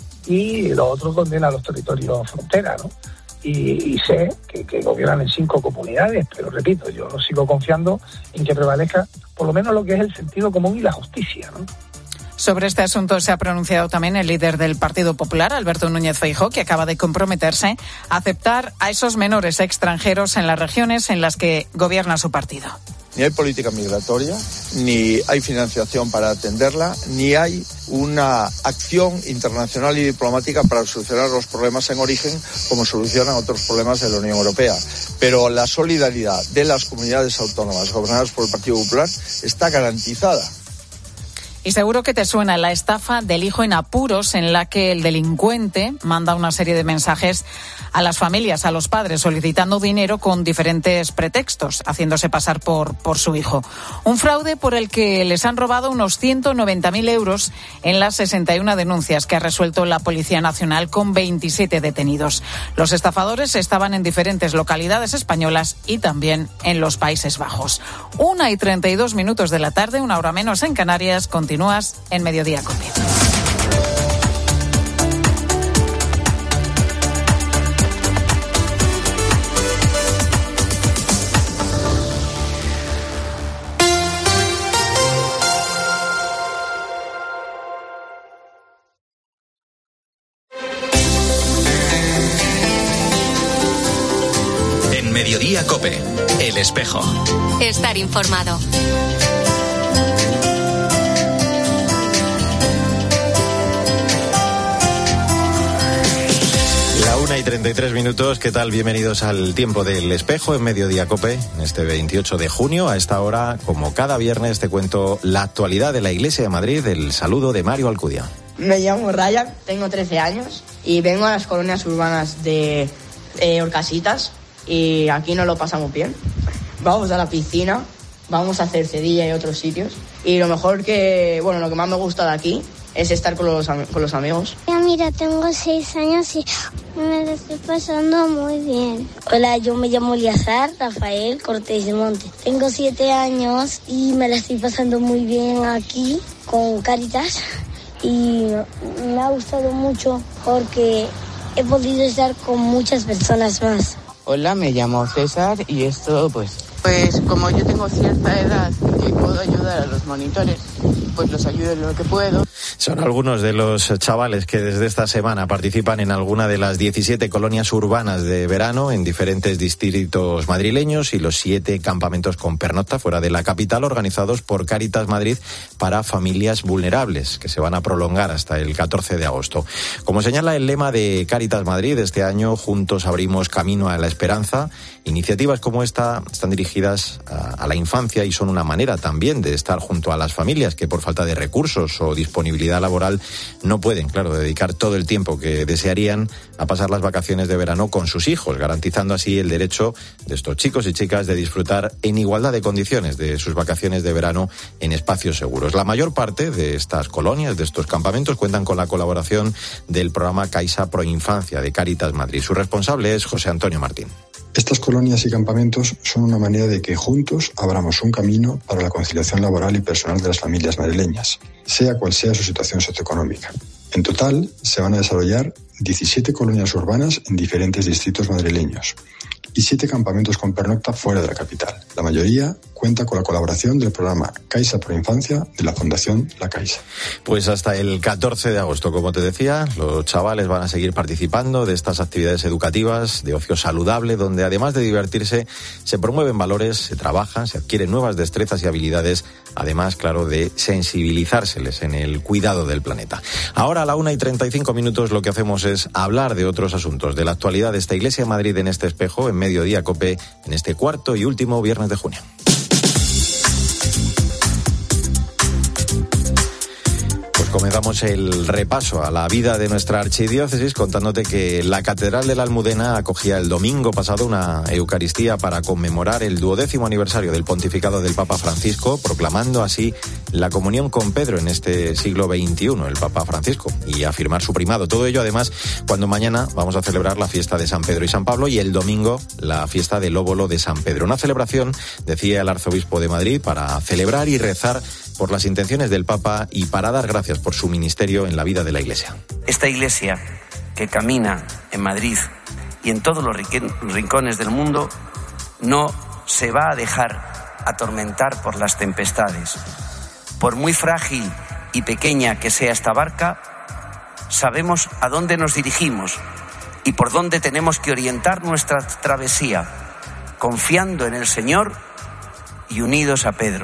Y los otros condenan a los territorios fronteras, ¿no? Y, y sé que, que gobiernan en cinco comunidades, pero repito, yo sigo confiando en que prevalezca por lo menos lo que es el sentido común y la justicia, ¿no? Sobre este asunto se ha pronunciado también el líder del Partido Popular, Alberto Núñez Feijóo, que acaba de comprometerse a aceptar a esos menores extranjeros en las regiones en las que gobierna su partido. Ni hay política migratoria, ni hay financiación para atenderla, ni hay una acción internacional y diplomática para solucionar los problemas en origen como solucionan otros problemas de la Unión Europea. Pero la solidaridad de las comunidades autónomas gobernadas por el Partido Popular está garantizada. Y seguro que te suena la estafa del hijo en apuros, en la que el delincuente manda una serie de mensajes a las familias, a los padres, solicitando dinero con diferentes pretextos, haciéndose pasar por, por su hijo. Un fraude por el que les han robado unos ciento noventa mil euros en las sesenta y una denuncias que ha resuelto la Policía Nacional con veintisiete detenidos. Los estafadores estaban en diferentes localidades españolas y también en los Países Bajos. Una y treinta y dos minutos de la tarde, una hora menos en Canarias. Continúas en Mediodía COPE. En Mediodía COPE, El Espejo. Estar informado. Una y treinta y tres minutos, ¿qué tal? Bienvenidos al Tiempo del Espejo en Mediodía COPE, en este veintiocho de junio. A esta hora, como cada viernes, te cuento la actualidad de la Iglesia de Madrid. El saludo de Mario Alcudia. Me llamo Ryan, tengo trece años y vengo a las colonias urbanas de eh, Orcasitas y aquí nos lo pasamos bien. Vamos a la piscina, vamos a hacer Cedilla y otros sitios y lo mejor que, bueno, lo que más me gusta de aquí es estar con los, con los amigos. Ya mira, tengo seis años y me lo estoy pasando muy bien. Hola, yo me llamo Eliazar Rafael Cortés de Monte. Tengo siete años y me la estoy pasando muy bien aquí con Cáritas y me ha gustado mucho porque he podido estar con muchas personas más. Hola, me llamo César y esto pues... Pues como yo tengo cierta edad y puedo ayudar a los monitores, pues los ayudo en lo que puedo. Son algunos de los chavales que desde esta semana participan en alguna de las diecisiete colonias urbanas de verano en diferentes distritos madrileños y los siete campamentos con pernocta fuera de la capital organizados por Cáritas Madrid para familias vulnerables, que se van a prolongar hasta el catorce de agosto. Como señala el lema de Cáritas Madrid, este año juntos abrimos camino a la esperanza. Iniciativas como esta están dirigidas a, a la infancia y son una manera también de estar junto a las familias que por falta de recursos o disponibilidad laboral no pueden, claro, dedicar todo el tiempo que desearían a pasar las vacaciones de verano con sus hijos, garantizando así el derecho de estos chicos y chicas de disfrutar en igualdad de condiciones de sus vacaciones de verano en espacios seguros. La mayor parte de estas colonias, de estos campamentos, cuentan con la colaboración del programa Caixa Proinfancia de Cáritas Madrid. Su responsable es José Antonio Martín. Estas colonias y campamentos son una manera de que juntos abramos un camino para la conciliación laboral y personal de las familias madrileñas, sea cual sea su situación socioeconómica. En total, se van a desarrollar diecisiete colonias urbanas en diferentes distritos madrileños y siete campamentos con pernocta fuera de la capital. La mayoría cuenta con la colaboración del programa Caixa Proinfancia de la Fundación La Caixa. Pues hasta el catorce de agosto, como te decía, los chavales van a seguir participando de estas actividades educativas de ocio saludable, donde además de divertirse, se promueven valores, se trabajan, se adquieren nuevas destrezas y habilidades, además, claro, de sensibilizárseles en el cuidado del planeta. Ahora a la una y treinta y cinco minutos lo que hacemos es hablar de otros asuntos, de la actualidad de esta Iglesia de Madrid en este espejo, en Mediodía COPE, en este cuarto y último viernes de junio. Comenzamos el repaso a la vida de nuestra archidiócesis contándote que la Catedral de la Almudena acogía el domingo pasado una Eucaristía para conmemorar el duodécimo aniversario del pontificado del Papa Francisco, proclamando así la comunión con Pedro en este siglo veintiuno, el Papa Francisco, y afirmar su primado. Todo ello, además, cuando mañana vamos a celebrar la fiesta de San Pedro y San Pablo y el domingo la fiesta del óbolo de San Pedro. Una celebración, decía el arzobispo de Madrid, para celebrar y rezar por las intenciones del Papa y para dar gracias por su ministerio en la vida de la Iglesia. Esta Iglesia que camina en Madrid y en todos los rincones del mundo no se va a dejar atormentar por las tempestades. Por muy frágil y pequeña que sea esta barca, sabemos a dónde nos dirigimos y por dónde tenemos que orientar nuestra travesía, confiando en el Señor y unidos a Pedro.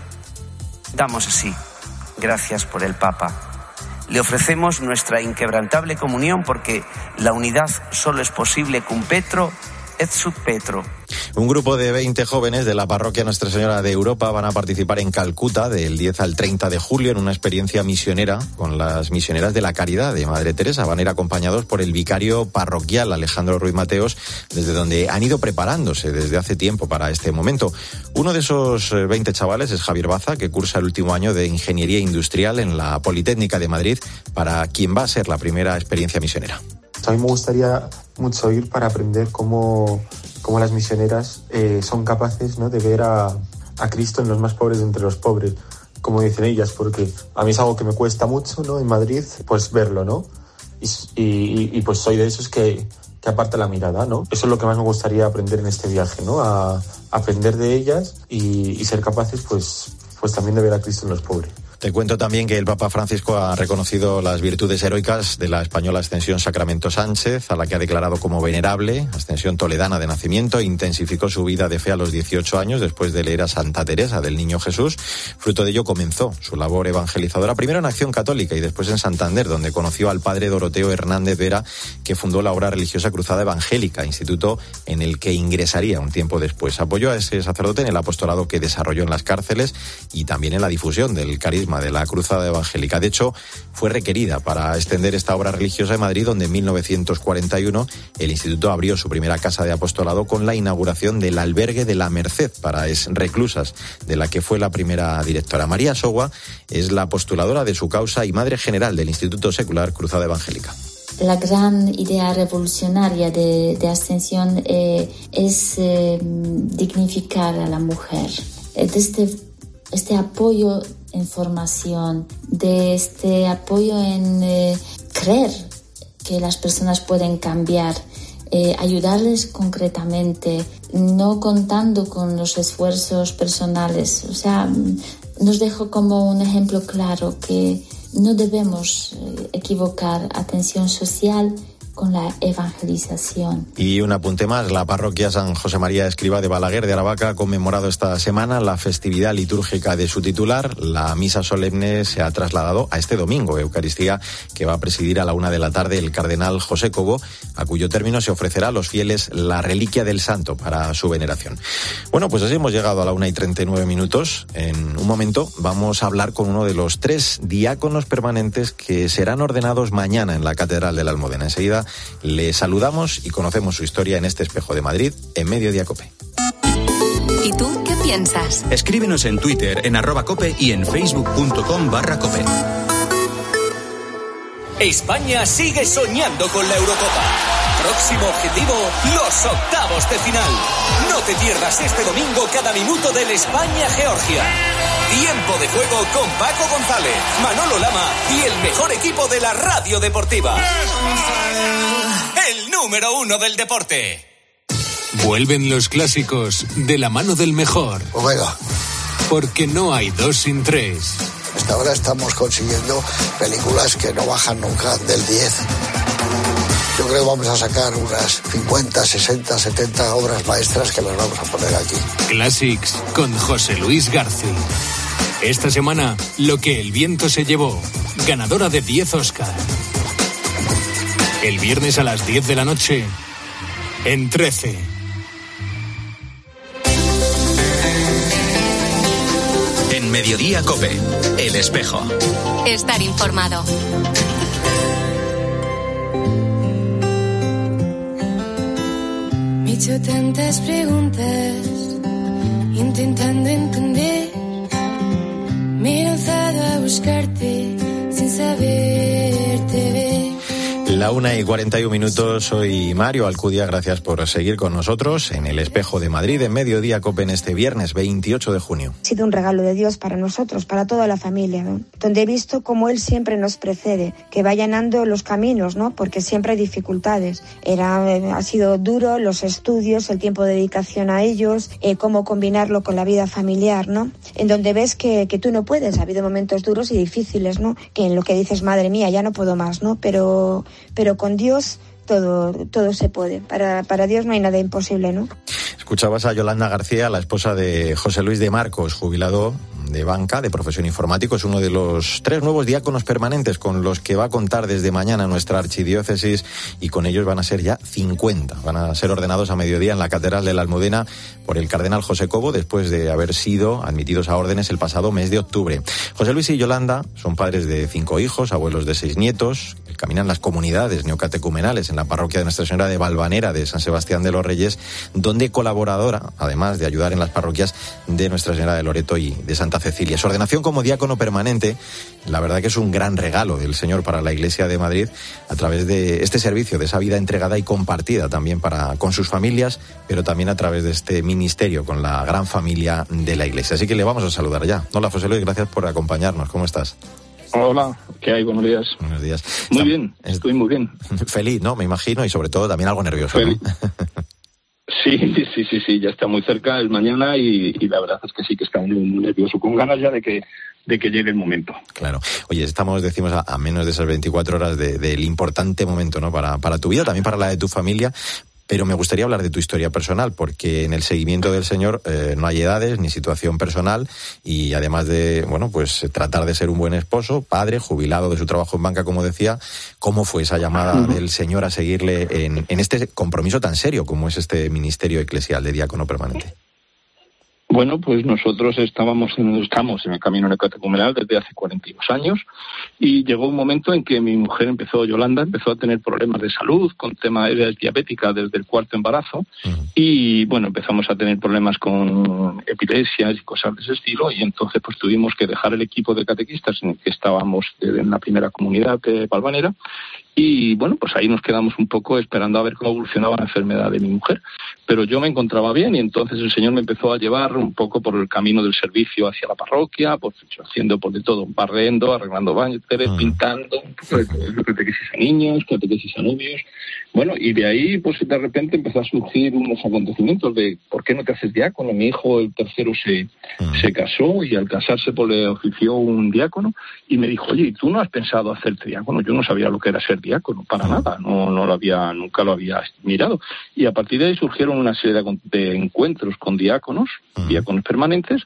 Damos así gracias por el Papa. Le ofrecemos nuestra inquebrantable comunión porque la unidad solo es posible cum Petro et sub Petro. Un grupo de veinte jóvenes de la parroquia Nuestra Señora de Europa van a participar en Calcuta del diez al treinta de julio en una experiencia misionera con las misioneras de la Caridad de Madre Teresa. Van a ir acompañados por el vicario parroquial Alejandro Ruiz Mateos, desde donde han ido preparándose desde hace tiempo para este momento. Uno de esos veinte chavales es Javier Baza, que cursa el último año de Ingeniería Industrial en la Politécnica de Madrid, para quien va a ser la primera experiencia misionera. A mí me gustaría mucho ir para aprender cómo, cómo las misioneras eh, son capaces, ¿no?, de ver a, a Cristo en los más pobres de entre los pobres, como dicen ellas, porque a mí es algo que me cuesta mucho, ¿no?, en Madrid, pues verlo, ¿no? Y, y, y pues soy de esos que, que aparta la mirada, ¿no? Eso es lo que más me gustaría aprender en este viaje, ¿no? A, a aprender de ellas y, y ser capaces, pues, pues también de ver a Cristo en los pobres. Te cuento también que el Papa Francisco ha reconocido las virtudes heroicas de la española Ascensión Sacramento Sánchez, a la que ha declarado como venerable, Ascensión toledana de nacimiento. Intensificó su vida de fe a los dieciocho años después de leer a Santa Teresa del Niño Jesús. Fruto de ello comenzó su labor evangelizadora, primero en Acción Católica y después en Santander, donde conoció al padre Doroteo Hernández Vera, que fundó la obra religiosa Cruzada Evangélica, instituto en el que ingresaría un tiempo después. Apoyó a ese sacerdote en el apostolado que desarrolló en las cárceles y también en la difusión del carisma de la Cruzada Evangélica. De hecho, fue requerida para extender esta obra religiosa en Madrid, donde en mil novecientos cuarenta y uno el instituto abrió su primera casa de apostolado con la inauguración del albergue de la Merced para reclusas, de la que fue la primera directora. María Sogua es la postuladora de su causa y madre general del Instituto Secular Cruzada Evangélica. La gran idea revolucionaria de, de Ascensión eh, es eh, dignificar a la mujer. Este, este apoyo en formación, de este apoyo en eh, creer que las personas pueden cambiar, eh, ayudarles concretamente, no contando con los esfuerzos personales. O sea, nos dejó como un ejemplo claro que no debemos equivocar atención social con la evangelización. Y un apunte más, la parroquia San José María Escrivá de Balaguer de Aravaca ha conmemorado esta semana la festividad litúrgica de su titular. La misa solemne se ha trasladado a este domingo, Eucaristía que va a presidir a la una de la tarde el cardenal José Cobo, a cuyo término se ofrecerá a los fieles la reliquia del santo para su veneración. Bueno, pues así hemos llegado a la una y treinta y nueve minutos. En un momento vamos a hablar con uno de los tres diáconos permanentes que serán ordenados mañana en la Catedral de la Almudena. Enseguida le saludamos y conocemos su historia en este Espejo de Madrid, en Mediodía COPE. ¿Y tú qué piensas? Escríbenos en Twitter, en arroba COPE y en facebook.com barra COPE. España sigue soñando con la Eurocopa. Próximo objetivo, los octavos de final. No te pierdas este domingo cada minuto del España-Georgia. Tiempo de juego con Paco González, Manolo Lama y el mejor equipo de la radio deportiva. El número uno del deporte. Vuelven los clásicos de la mano del mejor. Omega. Porque no hay dos sin tres. Hasta ahora estamos consiguiendo películas que no bajan nunca del diez. Yo creo que vamos a sacar unas cincuenta, sesenta, setenta obras maestras que las vamos a poner aquí. Classics con José Luis García. Esta semana, Lo que el viento se llevó, ganadora de diez Oscar. El viernes a las diez de la noche, en trece. En Mediodía COPE, El Espejo. Estar informado. Me he hecho tantas preguntas, intentando entender. Me he lanzado a buscarte sin saberte ver. La una y cuarenta y un minutos, soy Mario Alcudia, gracias por seguir con nosotros en El Espejo de Madrid, en Mediodía COPE, en este viernes veintiocho de junio. Ha sido un regalo de Dios para nosotros, para toda la familia, ¿no? Donde he visto cómo Él siempre nos precede, que va llenando los caminos, ¿no? Porque siempre hay dificultades. Era, ha sido duro los estudios, el tiempo de dedicación a ellos, eh, cómo combinarlo con la vida familiar, ¿no? En donde ves que, que tú no puedes, ha habido momentos duros y difíciles, ¿no? Que en lo que dices, madre mía, ya no puedo más, ¿no? Pero... Pero con Dios todo, todo se puede. Para, para Dios no hay nada imposible, ¿no? Escuchabas a Yolanda García, la esposa de José Luis de Marcos, jubilado de banca, de profesión informático. Es uno de los tres nuevos diáconos permanentes con los que va a contar desde mañana nuestra archidiócesis, y con ellos van a ser ya cincuenta. Van a ser ordenados a mediodía en la Catedral de la Almudena por el cardenal José Cobo, después de haber sido admitidos a órdenes el pasado mes de octubre. José Luis y Yolanda son padres de cinco hijos, abuelos de seis nietos, caminan las comunidades neocatecumenales en la parroquia de Nuestra Señora de Valvanera de San Sebastián de los Reyes, donde colaboradora, además de ayudar en las parroquias de Nuestra Señora de Loreto y de Santa Cecilia. Su ordenación como diácono permanente, la verdad que es un gran regalo del Señor para la Iglesia de Madrid, a través de este servicio, de esa vida entregada y compartida también para con sus familias, pero también a través de este ministerio con la gran familia de la Iglesia. Así que le vamos a saludar ya. Hola, José Luis, gracias por acompañarnos. ¿Cómo estás? Hola, ¿qué hay? Buenos días. Buenos días. Muy Está... bien, estoy muy bien. Feliz, ¿no? Me imagino, y sobre todo también algo nervioso, ¿no? Sí, sí, sí, sí, ya está muy cerca, es mañana, y, y la verdad es que sí que está muy, muy nervioso, con ganas ya de que de que llegue el momento. Claro. Oye, estamos, decimos, a, a menos de esas veinticuatro horas de, del importante momento, ¿no? Para, para tu vida, también para la de tu familia. Pero me gustaría hablar de tu historia personal, porque en el seguimiento del Señor eh, no hay edades ni situación personal, y además de, bueno, pues tratar de ser un buen esposo, padre, jubilado de su trabajo en banca, como decía, ¿cómo fue esa llamada uh-huh. del Señor a seguirle en, en este compromiso tan serio como es este ministerio eclesial de diácono permanente? Bueno, pues nosotros estábamos en, estamos en el camino neocatecumenal desde hace cuarenta y dos años, y llegó un momento en que mi mujer empezó, Yolanda, empezó a tener problemas de salud, con tema, ella es diabética desde el cuarto embarazo, uh-huh. y bueno, empezamos a tener problemas con epilepsias y cosas de ese estilo, y entonces pues tuvimos que dejar el equipo de catequistas en el que estábamos en la primera comunidad de Valvanera, Y bueno, pues ahí nos quedamos un poco esperando a ver cómo evolucionaba la enfermedad de mi mujer. Pero yo me encontraba bien y entonces el Señor me empezó a llevar un poco por el camino del servicio hacia la parroquia, pues haciendo por de todo, barriendo, arreglando baños, uh-huh. pintando, un poco de todo, catequesis a niños, catequesis a novios. Bueno, y de ahí pues de repente empezó a surgir unos acontecimientos de ¿por qué no te haces diácono? Mi hijo, el tercero, se, uh-huh. se casó y al casarse pues le ofició un diácono y me dijo, oye, ¿y tú no has pensado hacerte diácono? Yo no sabía lo que era ser diácono, para uh-huh. nada, no, no lo había, nunca lo había mirado. Y a partir de ahí surgieron una serie de, de encuentros con diáconos, uh-huh. diáconos permanentes,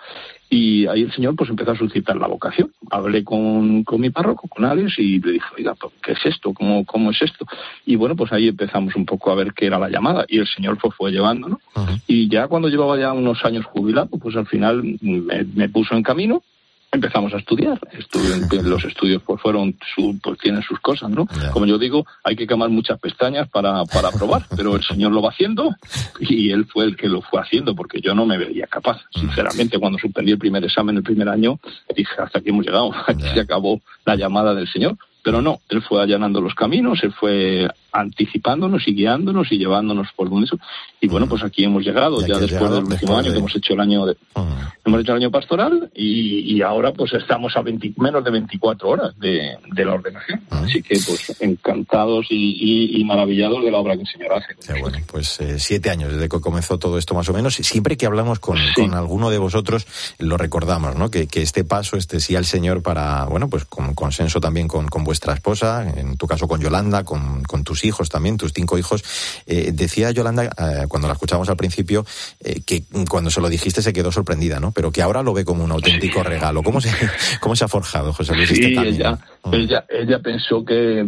y ahí el Señor pues empezó a suscitar la vocación. Hablé con, con mi párroco, con Alex, y le dije, oiga, ¿qué es esto? ¿Cómo, cómo es esto? Y bueno, pues ahí empezamos un poco a ver qué era la llamada, y el Señor pues fue llevándonos. Uh-huh. Y ya cuando llevaba ya unos años jubilado, pues al final me, me puso en camino. Empezamos a estudiar. Estudio, los estudios pues fueron, su, pues tienen sus cosas, ¿no? Yeah. Como yo digo, hay que quemar muchas pestañas para, para probar, pero el Señor lo va haciendo y Él fue el que lo fue haciendo, porque yo no me veía capaz. Sinceramente, cuando suspendí el primer examen el primer año, dije, hasta aquí hemos llegado, aquí yeah. se acabó la llamada del Señor. Pero no, Él fue allanando los caminos, Él fue anticipándonos y guiándonos y llevándonos por donde eso. Y bueno, pues aquí hemos llegado, ya, ya después llegado, del último año de... que hemos hecho el año de, uh-huh. hemos hecho el año pastoral y, y ahora pues estamos a veinte, menos de veinticuatro horas de, de la ordenación. Uh-huh. Así que pues encantados y, y, y maravillados de la obra que el Señor hace. Qué bueno, pues eh, siete años desde que comenzó todo esto más o menos. Siempre que hablamos con, sí. con alguno de vosotros lo recordamos, ¿no? Que, que este paso, este sí al Señor para, bueno, pues con consenso también con, con vuestra esposa, en tu caso con Yolanda, con, con tus hijos también, tus cinco hijos. Eh, decía Yolanda, eh, cuando la escuchamos al principio, eh, que cuando se lo dijiste se quedó sorprendida, ¿no? Pero que ahora lo ve como un auténtico regalo. ¿Cómo se, cómo se ha forjado, José Luis, sí, este camino? Ella, uh-huh. ella, ella pensó que,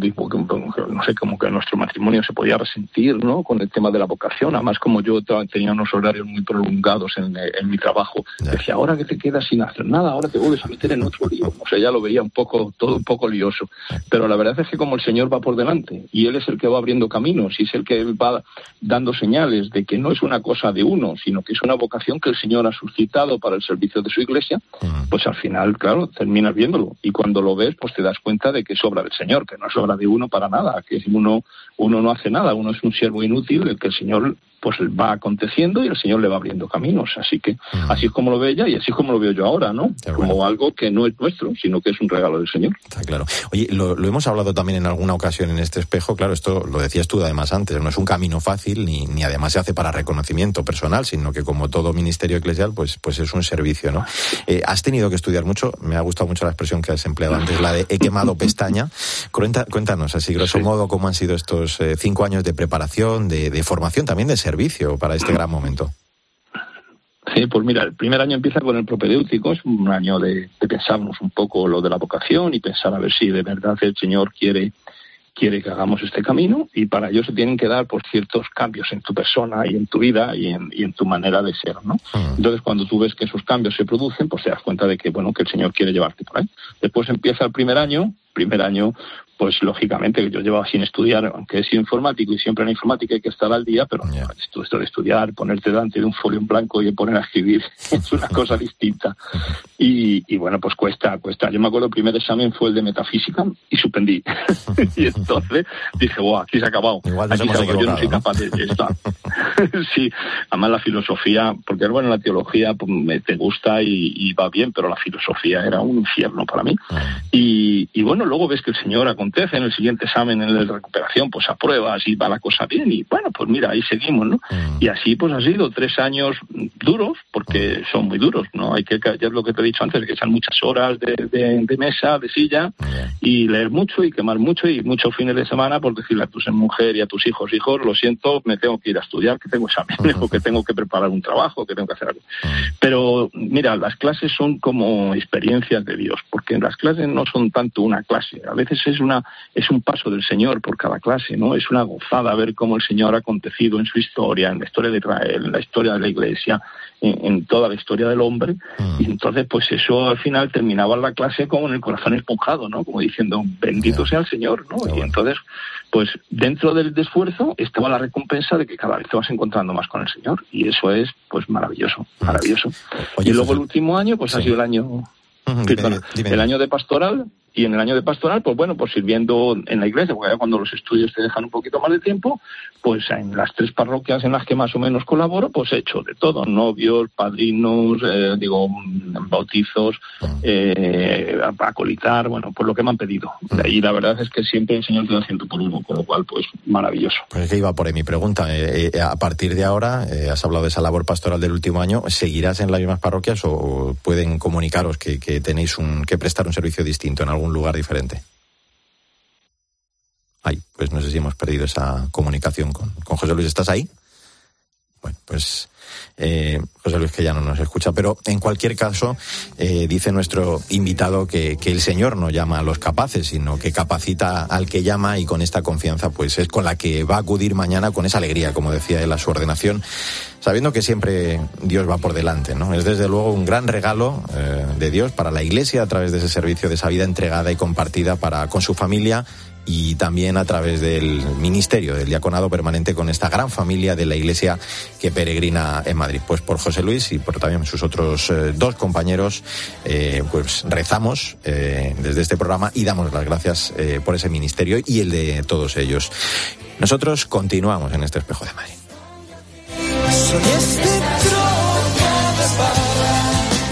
no sé, como que nuestro matrimonio se podía resentir, ¿no? Con el tema de la vocación. Además, como yo tenía unos horarios muy prolongados en, en mi trabajo, yeah. decía, ahora que te quedas sin hacer nada, ahora te vuelves a meter en otro lío. O sea, ella lo veía un poco, todo un poco lioso. Pero la verdad es que como el Señor va por delante y Él es el que va abriendo caminos y es el que va dando señales de que no es una cosa de uno, sino que es una vocación que el Señor ha suscitado para el servicio de su iglesia, uh-huh. pues al final, claro, terminas viéndolo. Y cuando lo ves, pues te das cuenta de que es obra del Señor, que no es obra de uno para nada, que uno, uno no hace nada, uno es un siervo inútil, el que el Señor pues va aconteciendo y el Señor le va abriendo caminos. Así que uh-huh. así es como lo ve ella y así es como lo veo yo ahora, ¿no? Qué como bueno. Algo que no es nuestro, sino que es un regalo del Señor. Está claro. Oye, lo, lo hemos hablado también en alguna ocasión en este espejo, claro, esto lo decías tú además antes, no es un camino fácil ni, ni además se hace para reconocimiento personal, sino que como todo ministerio eclesial, pues, pues es un servicio, ¿no? Eh, has tenido que estudiar mucho, me ha gustado mucho la expresión que has empleado antes, la de he quemado pestaña. Cuenta, cuéntanos, así grosso sí. modo, cómo han sido estos eh, cinco años de preparación, de, de formación, también de servicio para este gran momento. Sí, pues mira, el primer año empieza con el propedéutico, es un año de, de pensarnos un poco lo de la vocación y pensar a ver si de verdad el Señor quiere quiere que hagamos este camino, y para ello se tienen que dar pues ciertos cambios en tu persona y en tu vida y en, y en tu manera de ser, ¿no? Uh-huh. Entonces cuando tú ves que esos cambios se producen, pues te das cuenta de que, bueno, que el Señor quiere llevarte por ahí. Después empieza el primer año, primer año pues lógicamente yo llevaba sin estudiar, aunque he sido informático y siempre en la informática hay que estar al día, pero yeah. esto, esto de estudiar, ponerte delante de un folio en blanco y poner a escribir es una cosa distinta. Y, y bueno, pues cuesta, cuesta. Yo me acuerdo el primer examen fue el de metafísica y suspendí. Y entonces dije, wow, aquí se ha acabado. Igual nos aquí hemos se acabado. Yo no soy ¿no? capaz de esto. Sí, además la filosofía, porque bueno, la teología pues, me, te gusta y, y va bien, pero la filosofía era un infierno para mí. Y, y bueno, luego ves que el Señor acontece en el siguiente examen, en el de recuperación, pues apruebas y va la cosa bien y bueno, pues mira, ahí seguimos, ¿no? Mm. Y así pues ha sido tres años duros, porque mm. son muy duros, ¿no? Hay que, ya es lo que te he dicho antes, que echan muchas horas de, de, de mesa, de silla, yeah. y leer mucho y quemar mucho y muchos fines de semana por decirle a tu mujer y a tus hijos, hijos, lo siento, me tengo que ir a estudiar, que tengo exámenes, mm. o que tengo que preparar un trabajo, que tengo que hacer algo. Mm. Pero mira, las clases son como experiencias de Dios, porque las clases no son tanto una clase, a veces es una es un paso del Señor por cada clase, ¿no? Es una gozada ver cómo el Señor ha acontecido en su historia, en la historia de Israel, en la historia de la Iglesia, en, en toda la historia del hombre, mm. y entonces pues eso al final terminaba la clase como en el corazón esponjado, ¿no? Como diciendo, bendito yeah. sea el Señor, ¿no? Yeah, y bueno. entonces, pues dentro del esfuerzo estaba la recompensa de que cada vez te vas encontrando más con el Señor, y eso es pues maravilloso, maravilloso. Oye, y luego el último año pues sí. ha sido el año... Uh-huh, dime, dime. El año de pastoral, Y en el año de pastoral, pues bueno, pues sirviendo en la iglesia, porque ya cuando los estudios te dejan un poquito más de tiempo, pues en las tres parroquias en las que más o menos colaboro, pues he hecho de todo, novios, padrinos, eh, digo, bautizos, eh, acolitar, bueno, pues lo que me han pedido. Y la verdad es que siempre el Señor te da ciento por uno, con lo cual, pues maravilloso. Pues es que iba por ahí mi pregunta. Eh, eh, a partir de ahora, eh, has hablado de esa labor pastoral del último año, ¿seguirás en las mismas parroquias o pueden comunicaros que, que tenéis un, que prestar un servicio distinto en algún un lugar diferente? Ay, pues no sé si hemos perdido esa comunicación con, con José Luis. ¿Estás ahí? Bueno, pues eh, José Luis que ya no nos escucha, pero en cualquier caso eh, dice nuestro invitado que, que el Señor no llama a los capaces, sino que capacita al que llama, y con esta confianza pues es con la que va a acudir mañana, con esa alegría, como decía él, a su ordenación, sabiendo que siempre Dios va por delante, ¿no? Es desde luego un gran regalo eh, de Dios para la Iglesia a través de ese servicio, de esa vida entregada y compartida para con su familia, y también a través del ministerio, del diaconado permanente, con esta gran familia de la Iglesia que peregrina en Madrid. Pues por José Luis y por también sus otros eh, dos compañeros, eh, pues rezamos eh, desde este programa y damos las gracias eh, por ese ministerio y el de todos ellos. Nosotros continuamos en este Espejo de Madrid. Soy este trono de barra.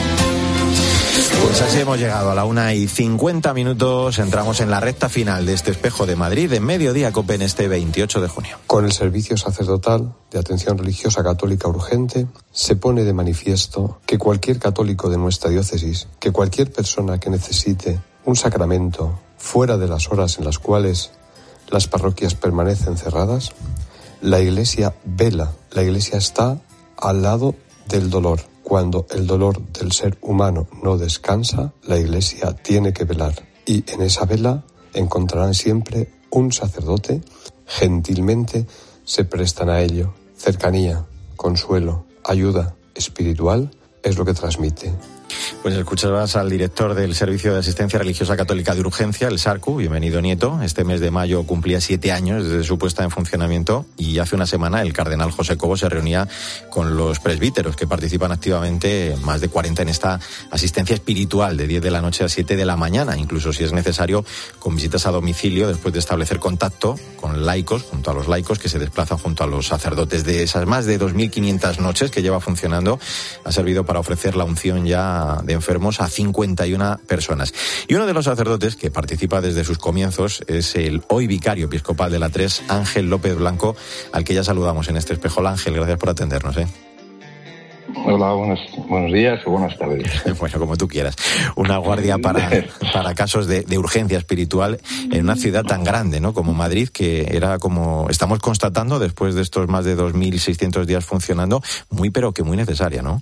Pues así hemos llegado a la una y cincuenta minutos. Entramos en la recta final de este Espejo de Madrid en Mediodía Cope en este veintiocho de junio. Con el servicio sacerdotal de atención religiosa católica urgente se pone de manifiesto que cualquier católico de nuestra diócesis, que cualquier persona que necesite un sacramento fuera de las horas en las cuales las parroquias permanecen cerradas, la Iglesia vela, la Iglesia está al lado del dolor. Cuando el dolor del ser humano no descansa, la Iglesia tiene que velar. Y en esa vela encontrarán siempre un sacerdote. Gentilmente se prestan a ello. Cercanía, consuelo, ayuda espiritual es lo que transmite. Pues escuchabas al director del Servicio de Asistencia Religiosa Católica de Urgencia, el SARCU, bienvenido Nieto. Este mes de mayo cumplía siete años desde su puesta en funcionamiento y hace una semana el cardenal José Cobo se reunía con los presbíteros que participan activamente, más de cuarenta, en esta asistencia espiritual de diez de la noche a siete de la mañana, incluso si es necesario con visitas a domicilio después de establecer contacto con laicos, junto a los laicos que se desplazan junto a los sacerdotes. De esas más de dos mil quinientas noches que lleva funcionando, ha servido para ofrecer la unción ya de enfermos a cincuenta y una personas. Y uno de los sacerdotes que participa desde sus comienzos es el hoy vicario episcopal de la tres, Ángel López Blanco, al que ya saludamos en este espejo. Ángel, gracias por atendernos, ¿eh? Hola, buenos, buenos días o buenas tardes. Bueno, como tú quieras. Una guardia para, para casos de, de urgencia espiritual en una ciudad tan grande, ¿no?, como Madrid, que era, como estamos constatando después de estos más de dos mil seiscientos días funcionando, muy pero que muy necesaria, ¿no?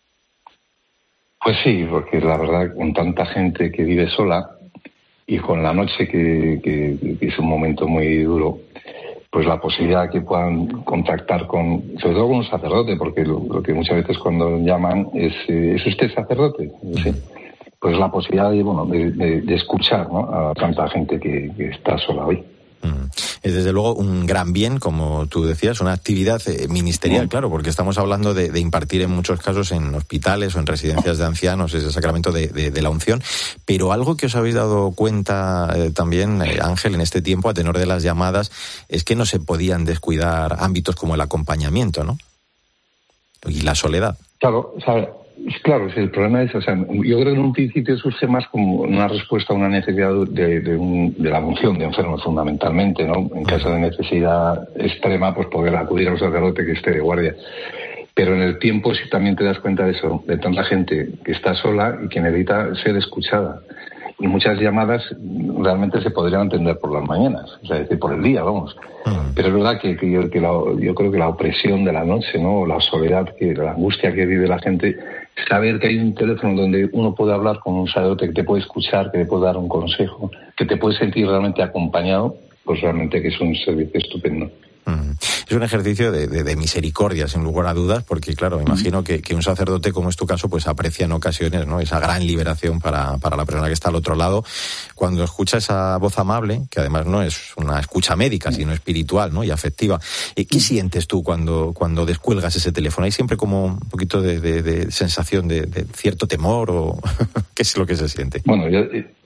Pues sí, porque la verdad, con tanta gente que vive sola y con la noche que, que, que es un momento muy duro, pues la posibilidad que puedan contactar con, sobre todo con un sacerdote, porque lo, lo que muchas veces cuando llaman es, eh, ¿es usted sacerdote? Sí. Pues la posibilidad de, bueno, de, de, de escuchar, ¿no?, a tanta gente que, que está sola hoy. Es desde luego un gran bien, como tú decías, una actividad ministerial, claro, porque estamos hablando de, de impartir en muchos casos en hospitales o en residencias de ancianos ese sacramento de, de, de la unción, pero algo que os habéis dado cuenta eh, también, eh, Ángel, en este tiempo, a tenor de las llamadas, es que no se podían descuidar ámbitos como el acompañamiento, ¿no? Y la soledad. Claro, ¿sabes? Claro, el problema es, o sea, yo creo que en un principio surge más como una respuesta a una necesidad de, de, un, de la unción de enfermos fundamentalmente, ¿no? En caso de necesidad extrema, pues poder acudir a un sacerdote que esté de guardia. Pero en el tiempo sí también te das cuenta de eso, de tanta gente que está sola y que necesita ser escuchada. Y muchas llamadas realmente se podrían atender por las mañanas, o sea, es decir, por el día, vamos. Pero es verdad que, que, yo, que la, yo creo que la opresión de la noche, ¿no?, la soledad, que la angustia que vive la gente, saber que hay un teléfono donde uno puede hablar con un sacerdote que te puede escuchar, que te puede dar un consejo, que te puede sentir realmente acompañado, pues realmente que es un servicio estupendo. Es un ejercicio de, de, de misericordia, sin lugar a dudas, porque claro, me imagino que, que un sacerdote, como es tu caso, pues aprecia en ocasiones, ¿no?, esa gran liberación para, para la persona que está al otro lado, cuando escucha esa voz amable, que además no es una escucha médica, sino espiritual, ¿no?, y afectiva. ¿Qué sientes tú cuando, cuando descuelgas ese teléfono? ¿Hay siempre como un poquito de, de, de sensación de, de cierto temor o qué es lo que se siente? Bueno, yo...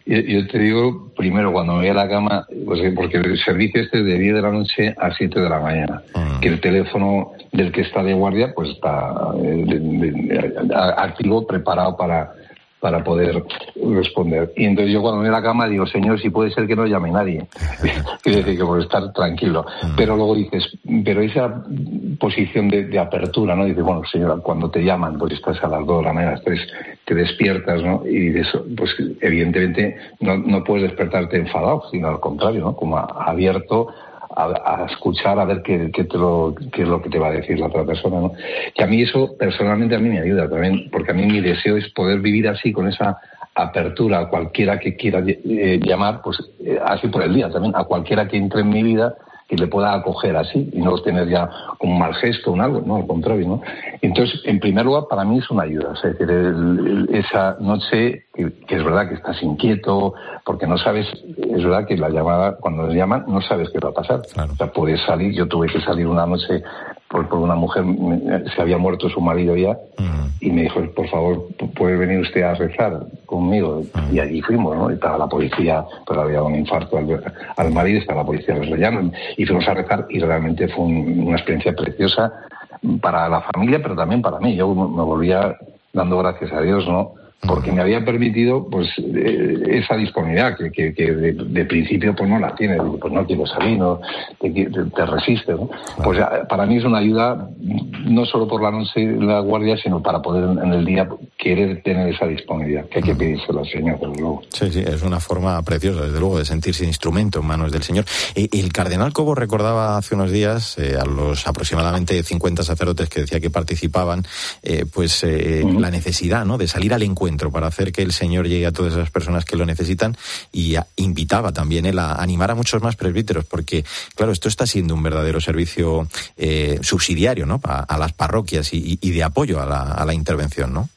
Yo, yo te digo, primero, cuando me voy a la cama, pues, porque el servicio este es de diez de la noche a siete de la mañana, mm. que el teléfono del que está de guardia pues está eh, de, de, de, activo, preparado para, para poder responder. Y entonces yo cuando me voy a la cama digo, señor, si puede ser que no llame nadie. Quiere decir que por estar tranquilo. Mm. Pero luego dices, pero esa posición de, de apertura, ¿no? Dices, bueno, señora, cuando te llaman, pues estás a las dos de la mañana, estás, te despiertas, ¿no? Y dices, pues evidentemente no, no puedes despertarte enfadado, sino al contrario, ¿no? Como abierto a, a escuchar, a ver qué, qué, te lo, qué es lo que te va a decir la otra persona, ¿no? Que a mí eso, personalmente, a mí me ayuda también, porque a mí mi deseo es poder vivir así, con esa apertura a cualquiera que quiera eh, llamar, pues eh, así por el día también, a cualquiera que entre en mi vida, que le pueda acoger así y no tener ya como un mal gesto, un algo, no, al contrario, ¿no? Entonces, en primer lugar, para mí es una ayuda, es decir, el, el, esa noche que, que es verdad que estás inquieto, porque no sabes, es verdad que la llamada, cuando les llaman, no sabes qué va a pasar. Claro. O sea, puedes salir, yo tuve que salir una noche por, por una mujer, se había muerto su marido ya, uh-huh. y me dijo, por favor, ¿puede venir usted a rezar conmigo? Uh-huh. Y allí fuimos, ¿no? Y estaba la policía, pues había un infarto al, al marido, estaba la policía rellano, y fuimos a rezar, y realmente fue un, una experiencia preciosa para la familia, pero también para mí. Yo me volvía dando gracias a Dios, ¿no? Porque me había permitido, pues, eh, esa disponibilidad que, que, que de, de principio, pues, no la tienes. Pues no quiero salir, no, te, te, te resistes, ¿no? Pues para mí es una ayuda, no solo por la noche la guardia, sino para poder en el día querer tener esa disponibilidad, que hay que pedírselo al Señor, desde luego. Sí, sí, es una forma preciosa, desde luego, de sentirse instrumento en manos del Señor. Eh, el cardenal Cobo recordaba hace unos días eh, a los aproximadamente cincuenta sacerdotes que decía que participaban, eh, pues eh, uh-huh. la necesidad, ¿no?, de salir al encuentro para hacer que el Señor llegue a todas esas personas que lo necesitan, y a, invitaba también él a animar a muchos más presbíteros, porque claro, esto está siendo un verdadero servicio eh, subsidiario, ¿no?, a, a las parroquias y, y de apoyo a la, a la intervención, ¿no?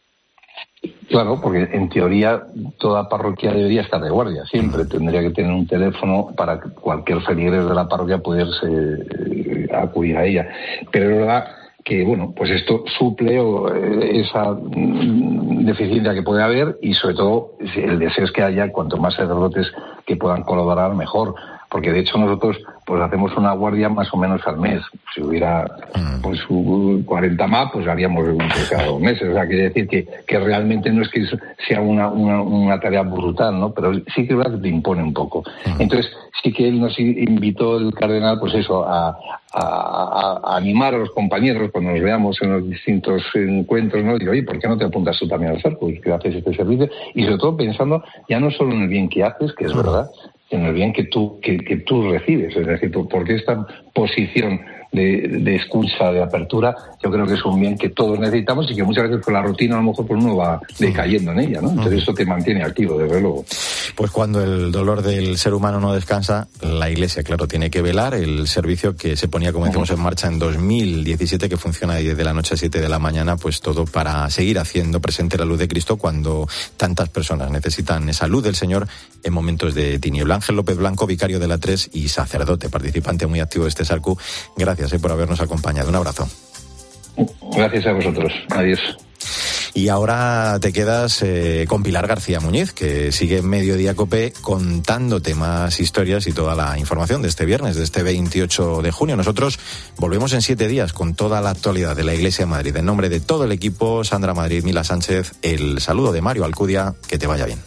Claro, porque en teoría toda parroquia debería estar de guardia, siempre mm. tendría que tener un teléfono para que cualquier feligres de la parroquia pudiese eh, acudir a ella, pero es verdad que, bueno, pues esto suple o, eh, esa mm, deficiencia que puede haber, y sobre todo el deseo es que haya cuanto más sacerdotes que puedan colaborar, mejor, porque de hecho nosotros pues hacemos una guardia más o menos al mes. Si hubiera pues cuarenta más, pues haríamos un cada dos meses. O sea, quiere decir que, que realmente no es que sea una, una, una tarea brutal, ¿no? Pero sí que es verdad que te impone un poco. Entonces, sí que él nos invitó, el cardenal, pues eso, a, a, a, a animar a los compañeros cuando nos veamos en los distintos encuentros, ¿no? Digo, oye, ¿por qué no te apuntas tú también al cerco y que haces este servicio? Y sobre todo pensando ya no solo en el bien que haces, que es verdad, en el bien que tú que, que tú recibes, es decir, porque esta posición de, de escucha, de apertura, yo creo que es un bien que todos necesitamos y que muchas veces con la rutina a lo mejor pues uno va decayendo en ella, ¿no? Entonces eso te mantiene activo, desde luego. Pues cuando el dolor del ser humano no descansa, la Iglesia, claro, tiene que velar. El servicio que se ponía, como decimos, en marcha en dos mil diecisiete, que funciona de diez de la noche a siete de la mañana, pues todo para seguir haciendo presente la luz de Cristo cuando tantas personas necesitan esa luz del Señor en momentos de tiniebla. Ángel López Blanco, vicario de la tres y sacerdote, participante muy activo de este S A R C U, gracias eh, por habernos acompañado. Un abrazo. Gracias a vosotros. Adiós. Y ahora te quedas eh, con Pilar García Muñiz, que sigue en Mediodía Cope contándote más historias y toda la información de este viernes, de este veintiocho de junio. Nosotros volvemos en siete días con toda la actualidad de la Iglesia de Madrid. En nombre de todo el equipo, Sandra Madrid, Mila Sánchez, el saludo de Mario Alcudia. Que te vaya bien.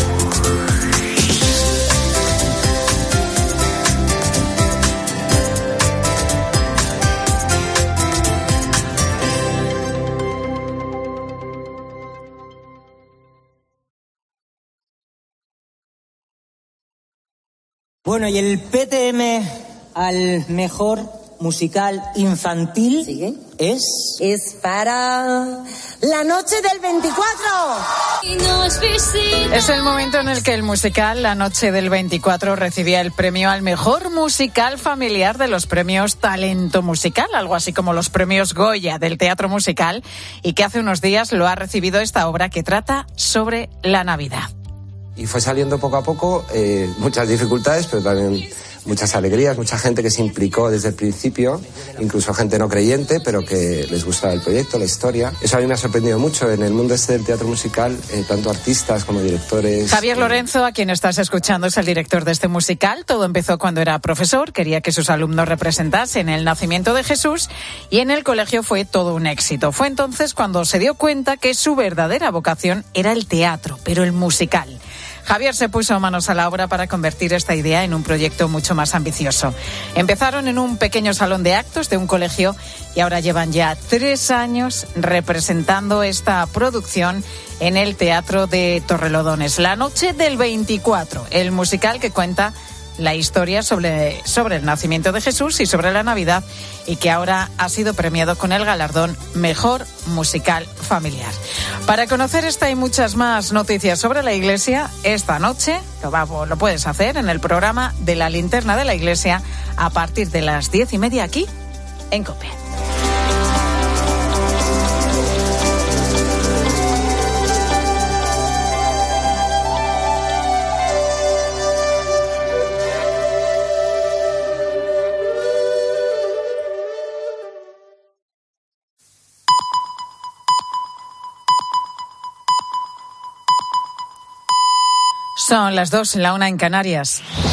Bueno, y el P T M al mejor musical infantil ¿sigue? es... Es para la noche del veinticuatro. Es el momento en el que el musical La Noche del veinticuatro recibía el premio al mejor musical familiar de los premios Talento Musical, algo así como los premios Goya del teatro musical, y que hace unos días lo ha recibido esta obra que trata sobre la Navidad. Y fue saliendo poco a poco, eh, muchas dificultades, pero también muchas alegrías, mucha gente que se implicó desde el principio, incluso gente no creyente, pero que les gustaba el proyecto, la historia. Eso a mí me ha sorprendido mucho en el mundo este del teatro musical, eh, tanto artistas como directores. Javier Lorenzo, a quien estás escuchando, es el director de este musical. Todo empezó cuando era profesor, quería que sus alumnos representasen el nacimiento de Jesús y en el colegio fue todo un éxito. Fue entonces cuando se dio cuenta que su verdadera vocación era el teatro, pero el musical. Javier se puso manos a la obra para convertir esta idea en un proyecto mucho más ambicioso. Empezaron en un pequeño salón de actos de un colegio y ahora llevan ya tres años representando esta producción en el Teatro de Torrelodones. La noche del veinticuatro, el musical que cuenta la historia sobre, sobre el nacimiento de Jesús y sobre la Navidad y que ahora ha sido premiado con el galardón Mejor Musical Familiar. Para conocer esta y muchas más noticias sobre la Iglesia, esta noche lo, va, lo puedes hacer en el programa de la Linterna de la Iglesia a partir de las diez y media aquí en COPE. Son las dos, la una en Canarias.